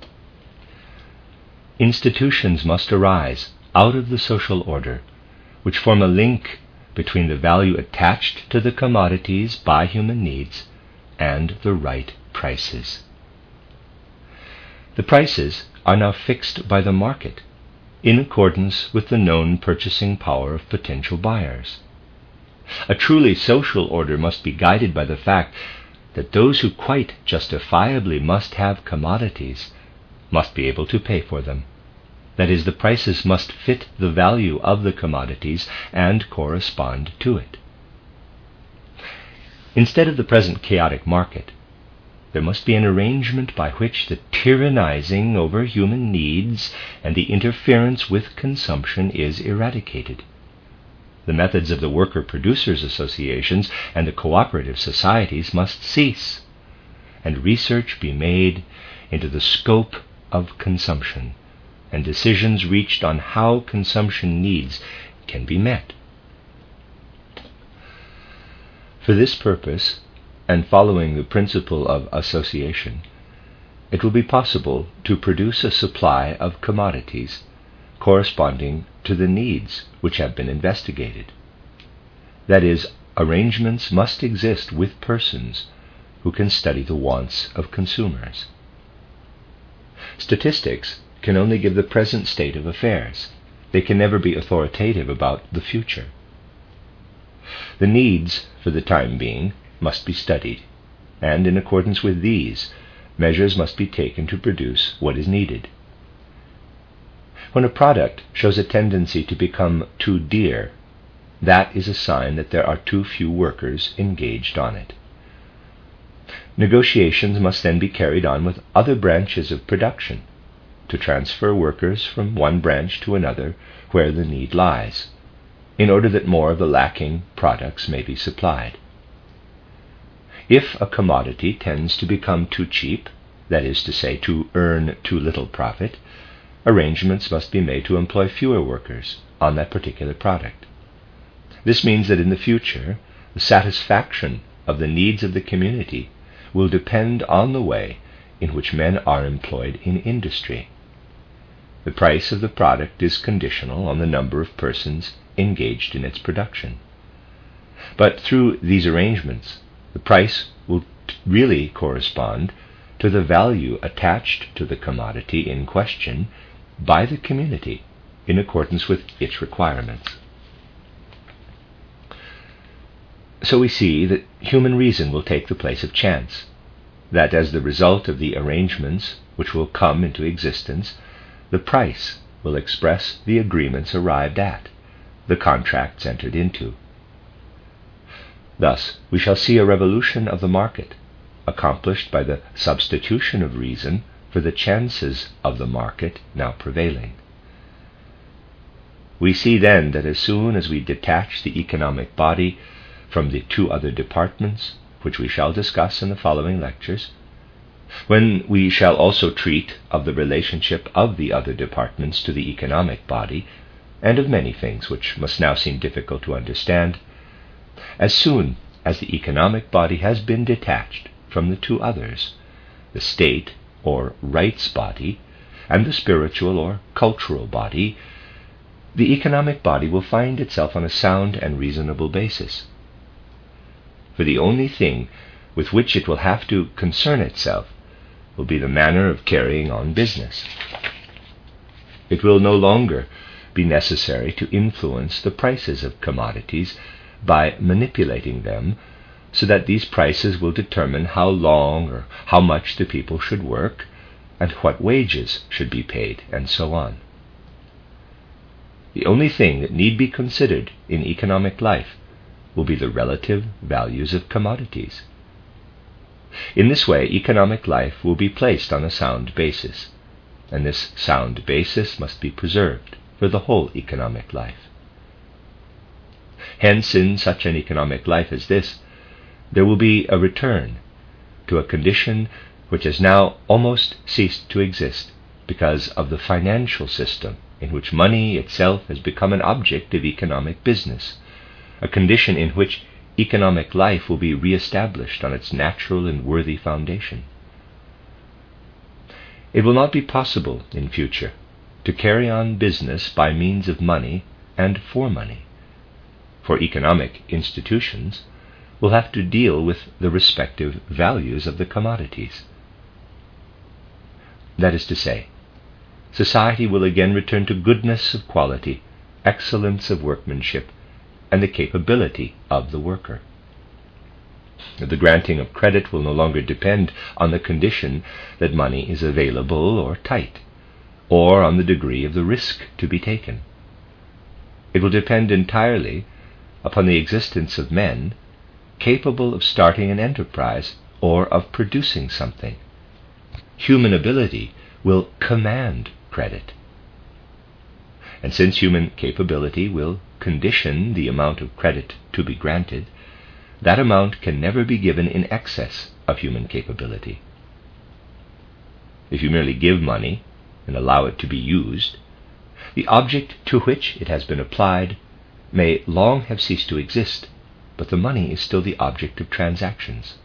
Institutions must arise out of the social order, which form a link between the value attached to the commodities by human needs and the right prices. The prices are now fixed by the market in accordance with the known purchasing power of potential buyers. A truly social order must be guided by the fact that those who quite justifiably must have commodities must be able to pay for them. That is, the prices must fit the value of the commodities and correspond to it. Instead of the present chaotic market, there must be an arrangement by which the tyrannizing over human needs and the interference with consumption is eradicated. The methods of the worker-producers associations and the cooperative societies must cease, and research be made into the scope of consumption, and decisions reached on how consumption needs can be met. For this purpose, and following the principle of association, it will be possible to produce a supply of commodities corresponding to the needs which have been investigated. That is, arrangements must exist with persons who can study the wants of consumers. Statistics can only give the present state of affairs. They can never be authoritative about the future. The needs, for the time being, must be studied, and in accordance with these, measures must be taken to produce what is needed. When a product shows a tendency to become too dear, that is a sign that there are too few workers engaged on it. Negotiations must then be carried on with other branches of production to transfer workers from one branch to another where the need lies, in order that more of the lacking products may be supplied. If a commodity tends to become too cheap, that is to say, to earn too little profit, arrangements must be made to employ fewer workers on that particular product. This means that in the future, the satisfaction of the needs of the community will depend on the way in which men are employed in industry. The price of the product is conditional on the number of persons engaged in its production. But through these arrangements, the price will really correspond to the value attached to the commodity in question by the community in accordance with its requirements. So we see that human reason will take the place of chance, that as the result of the arrangements which will come into existence, the price will express the agreements arrived at, the contracts entered into. Thus, we shall see a revolution of the market, accomplished by the substitution of reason for the chances of the market now prevailing. We see then that as soon as we detach the economic body from the two other departments, which we shall discuss in the following lectures, When we shall also treat of the relationship of the other departments to the economic body, and of many things which must now seem difficult to understand, as soon as the economic body has been detached from the two others, the state or rights body and the spiritual or cultural body, the economic body will find itself on a sound and reasonable basis. For the only thing with which it will have to concern itself will be the manner of carrying on business. It will no longer be necessary to influence the prices of commodities by manipulating them so that these prices will determine how long or how much the people should work and what wages should be paid, and so on. The only thing that need be considered in economic life will be the relative values of commodities. In this way, economic life will be placed on a sound basis, and this sound basis must be preserved for the whole economic life. Hence, in such an economic life as this, there will be a return to a condition which has now almost ceased to exist because of the financial system in which money itself has become an object of economic business, a condition in which economic life will be re-established on its natural and worthy foundation. It will not be possible in future to carry on business by means of money and for money, for economic institutions will have to deal with the respective values of the commodities. That is to say, society will again return to goodness of quality, excellence of workmanship, and the capability of the worker. The granting of credit will no longer depend on the condition that money is available or tight, or on the degree of the risk to be taken. It will depend entirely upon the existence of men capable of starting an enterprise or of producing something. Human ability will command credit. And since human capability will condition the amount of credit to be granted, that amount can never be given in excess of human capability. If you merely give money and allow it to be used, the object to which it has been applied may long have ceased to exist, but the money is still the object of transactions.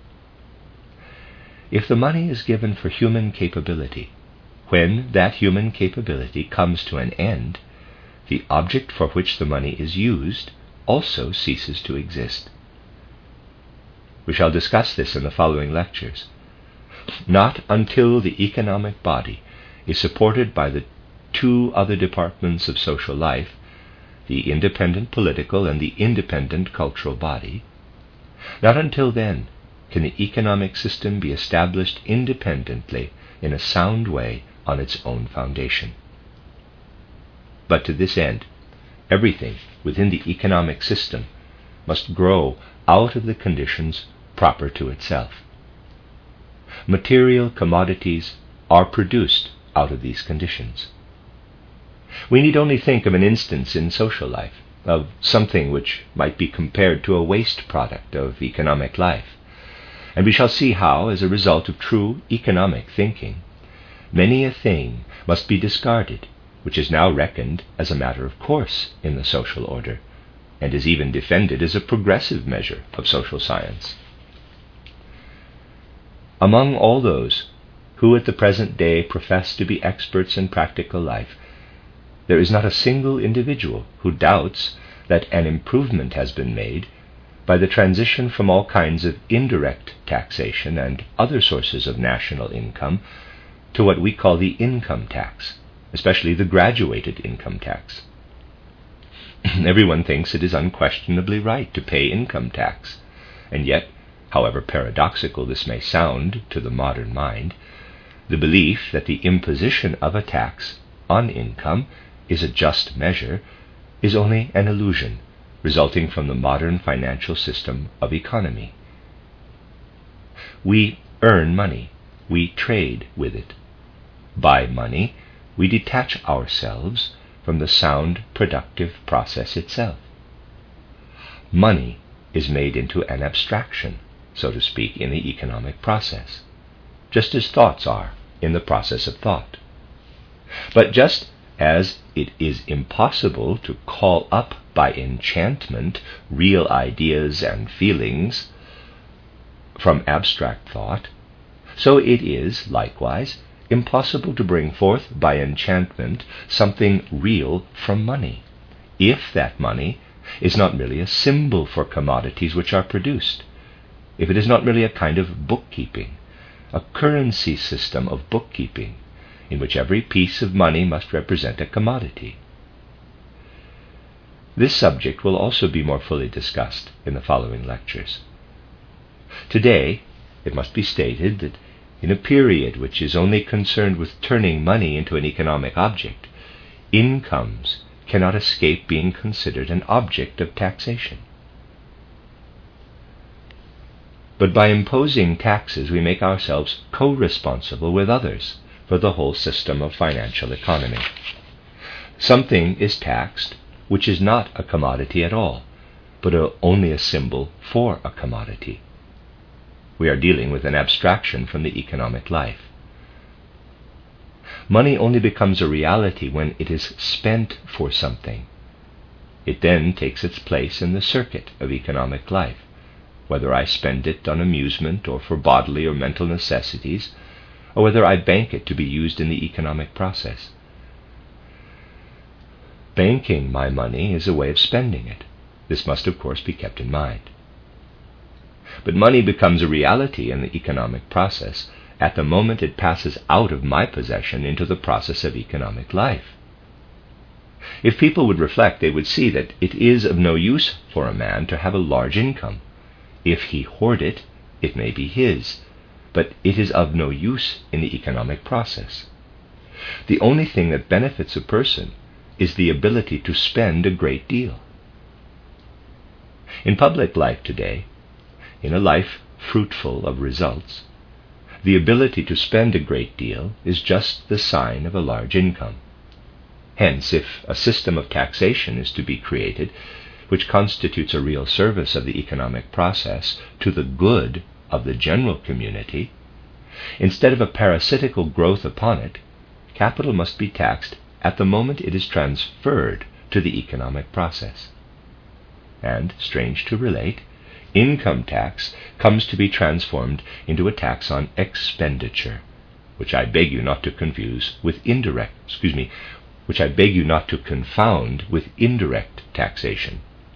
If the money is given for human capability, when that human capability comes to an end, the object for which the money is used also ceases to exist. We shall discuss this in the following lectures. Not until the economic body is supported by the two other departments of social life, the independent political and the independent cultural body, not until then can the economic system be established independently in a sound way on its own foundation. But to this end, everything within the economic system must grow out of the conditions proper to itself. Material commodities are produced out of these conditions. We need only think of an instance in social life, of something which might be compared to a waste product of economic life, and we shall see how, as a result of true economic thinking, many a thing must be discarded which is now reckoned as a matter of course in the social order, and is even defended as a progressive measure of social science. Among all those who at the present day profess to be experts in practical life, there is not a single individual who doubts that an improvement has been made by the transition from all kinds of indirect taxation and other sources of national income to what we call the income tax, especially the graduated income tax. Everyone thinks it is unquestionably right to pay income tax, and yet, however paradoxical this may sound to the modern mind, the belief that the imposition of a tax on income is a just measure is only an illusion resulting from the modern financial system of economy. We earn money, we trade with it. By money, we detach ourselves from the sound productive process itself. Money is made into an abstraction, so to speak, in the economic process. just as thoughts are in the process of thought. But just as it is impossible to call up by enchantment real ideas and feelings from abstract thought, so it is, likewise, impossible to bring forth by enchantment something real from money, if that money is not merely a symbol for commodities which are produced, if it is not merely a kind of bookkeeping, a currency system of bookkeeping, in which every piece of money must represent a commodity. This subject will also be more fully discussed in the following lectures. Today, it must be stated that in a period which is only concerned with turning money into an economic object, incomes cannot escape being considered an object of taxation. But by imposing taxes, we make ourselves co-responsible with others for the whole system of financial economy. Something is taxed which is not a commodity at all, but only a symbol for a commodity. We are dealing with an abstraction from the economic life. Money only becomes a reality when it is spent for something. It then takes its place in the circuit of economic life, whether I spend it on amusement or for bodily or mental necessities, or whether I bank it to be used in the economic process. Banking my money is a way of spending it. This must, of course, be kept in mind. But money becomes a reality in the economic process at the moment it passes out of my possession into the process of economic life. If people would reflect, they would see that it is of no use for a man to have a large income. If he hoard it, it may be his, but it is of no use in the economic process. The only thing that benefits a person is the ability to spend a great deal. In public life today, in a life fruitful of results, the ability to spend a great deal is just the sign of a large income. Hence, if a system of taxation is to be created, which constitutes a real service of the economic process to the good of the general community, instead of a parasitical growth upon it, capital must be taxed at the moment it is transferred to the economic process. And, strange to relate, income tax comes to be transformed into a tax on expenditure, which I beg you not to confound with indirect taxation.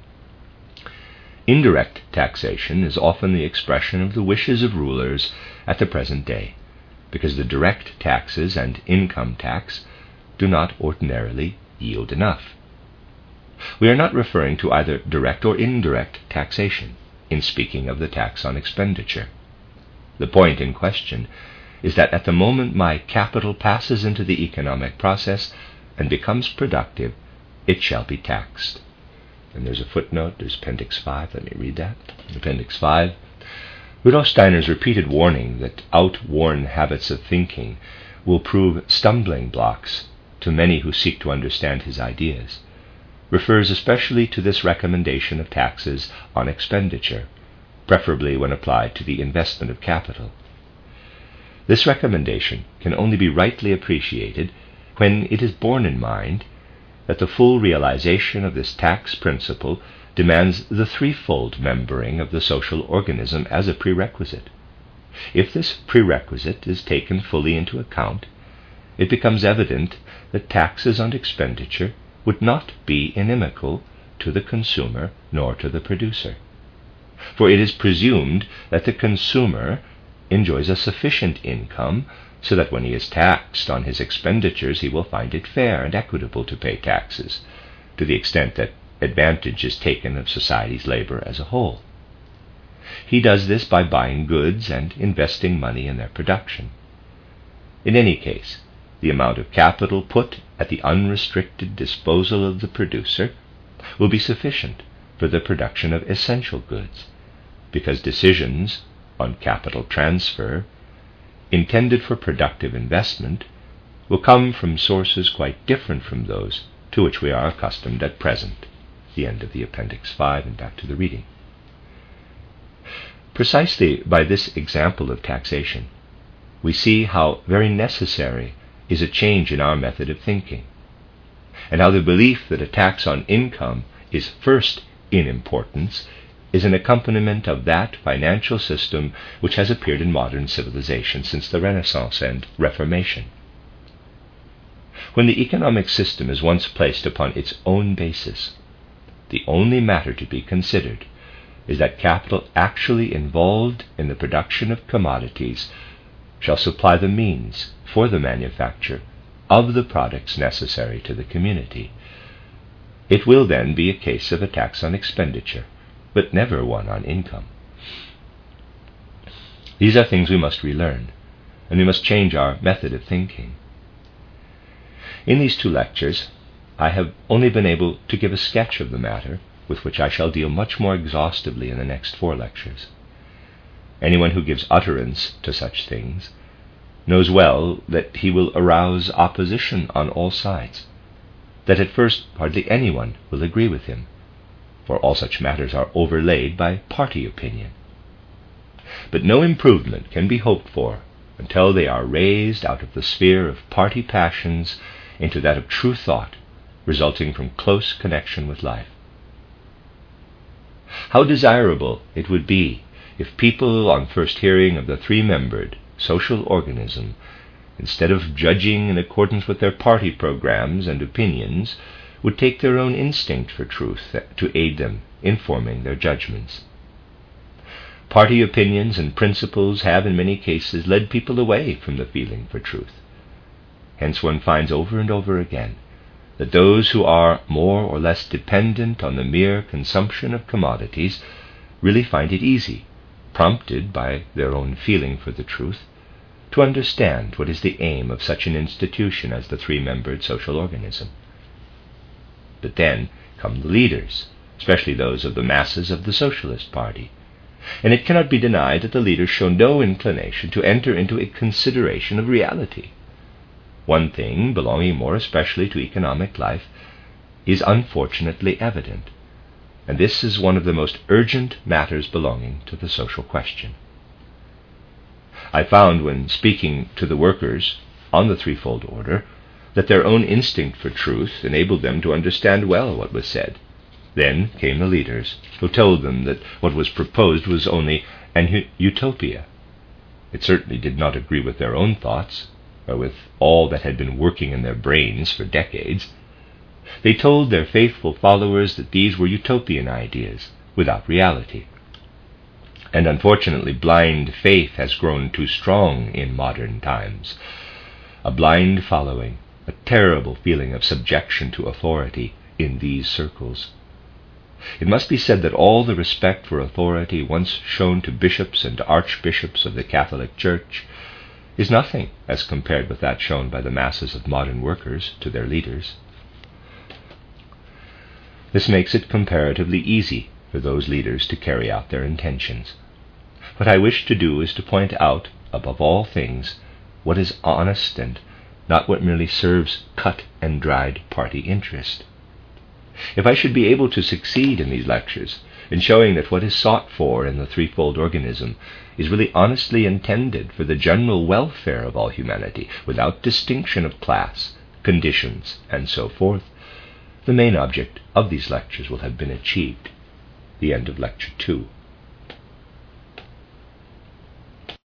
Indirect taxation is often the expression of the wishes of rulers at the present day, because the direct taxes and income tax do not ordinarily yield enough. We are not referring to either direct or indirect taxation in speaking of the tax on expenditure. The point in question is that at the moment my capital passes into the economic process and becomes productive, it shall be taxed. And there's a footnote, there's Appendix 5, let me read that. Appendix 5. Rudolf Steiner's repeated warning that outworn habits of thinking will prove stumbling blocks to many who seek to understand his ideas refers especially to this recommendation of taxes on expenditure, preferably when applied to the investment of capital. This recommendation can only be rightly appreciated when it is borne in mind that the full realization of this tax principle demands the threefold membering of the social organism as a prerequisite. If this prerequisite is taken fully into account, it becomes evident that taxes on expenditure would not be inimical to the consumer nor to the producer. For it is presumed that the consumer enjoys a sufficient income so that when he is taxed on his expenditures he will find it fair and equitable to pay taxes, to the extent that advantage is taken of society's labor as a whole. He does this by buying goods and investing money in their production. In any case, the amount of capital put at the unrestricted disposal of the producer will be sufficient for the production of essential goods, because decisions on capital transfer intended for productive investment will come from sources quite different from those to which we are accustomed at present. The end of the Appendix 5, and back to the reading. Precisely by this example of taxation, we see how very necessary is a change in our method of thinking, and how the belief that a tax on income is first in importance is an accompaniment of that financial system which has appeared in modern civilization since the Renaissance and Reformation. When the economic system is once placed upon its own basis, the only matter to be considered is that capital actually involved in the production of commodities shall supply the means for the manufacture of the products necessary to the community. It will then be a case of a tax on expenditure, but never one on income. These are things we must relearn, and we must change our method of thinking. In these 2 lectures, I have only been able to give a sketch of the matter, with which I shall deal much more exhaustively in the next 4 lectures. Anyone who gives utterance to such things knows well that he will arouse opposition on all sides, that at first hardly anyone will agree with him, for all such matters are overlaid by party opinion. But no improvement can be hoped for until they are raised out of the sphere of party passions into that of true thought, resulting from close connection with life. How desirable it would be if people, on first hearing of the 3-membered social organism, instead of judging in accordance with their party programs and opinions, would take their own instinct for truth to aid them in forming their judgments. Party opinions and principles have in many cases led people away from the feeling for truth. Hence one finds over and over again that those who are more or less dependent on the mere consumption of commodities really find it easy, prompted by their own feeling for the truth, to understand what is the aim of such an institution as the 3-membered social organism. But then come the leaders, especially those of the masses of the Socialist Party, and it cannot be denied that the leaders show no inclination to enter into a consideration of reality. One thing, belonging more especially to economic life, is unfortunately evident, and this is one of the most urgent matters belonging to the social question. I found, when speaking to the workers on the threefold order, that their own instinct for truth enabled them to understand well what was said. Then came the leaders, who told them that what was proposed was only an utopia. It certainly did not agree with their own thoughts, or with all that had been working in their brains for decades. They told their faithful followers that these were utopian ideas, without reality. And unfortunately, blind faith has grown too strong in modern times. A blind following, a terrible feeling of subjection to authority in these circles. It must be said that all the respect for authority once shown to bishops and archbishops of the Catholic Church is nothing as compared with that shown by the masses of modern workers to their leaders. This makes it comparatively easy for those leaders to carry out their intentions. What I wish to do is to point out, above all things, what is honest and not what merely serves cut and dried party interest. If I should be able to succeed in these lectures in showing that what is sought for in the threefold organism is really honestly intended for the general welfare of all humanity, without distinction of class, conditions, and so forth, the main object of these lectures will have been achieved. The end of Lecture 2.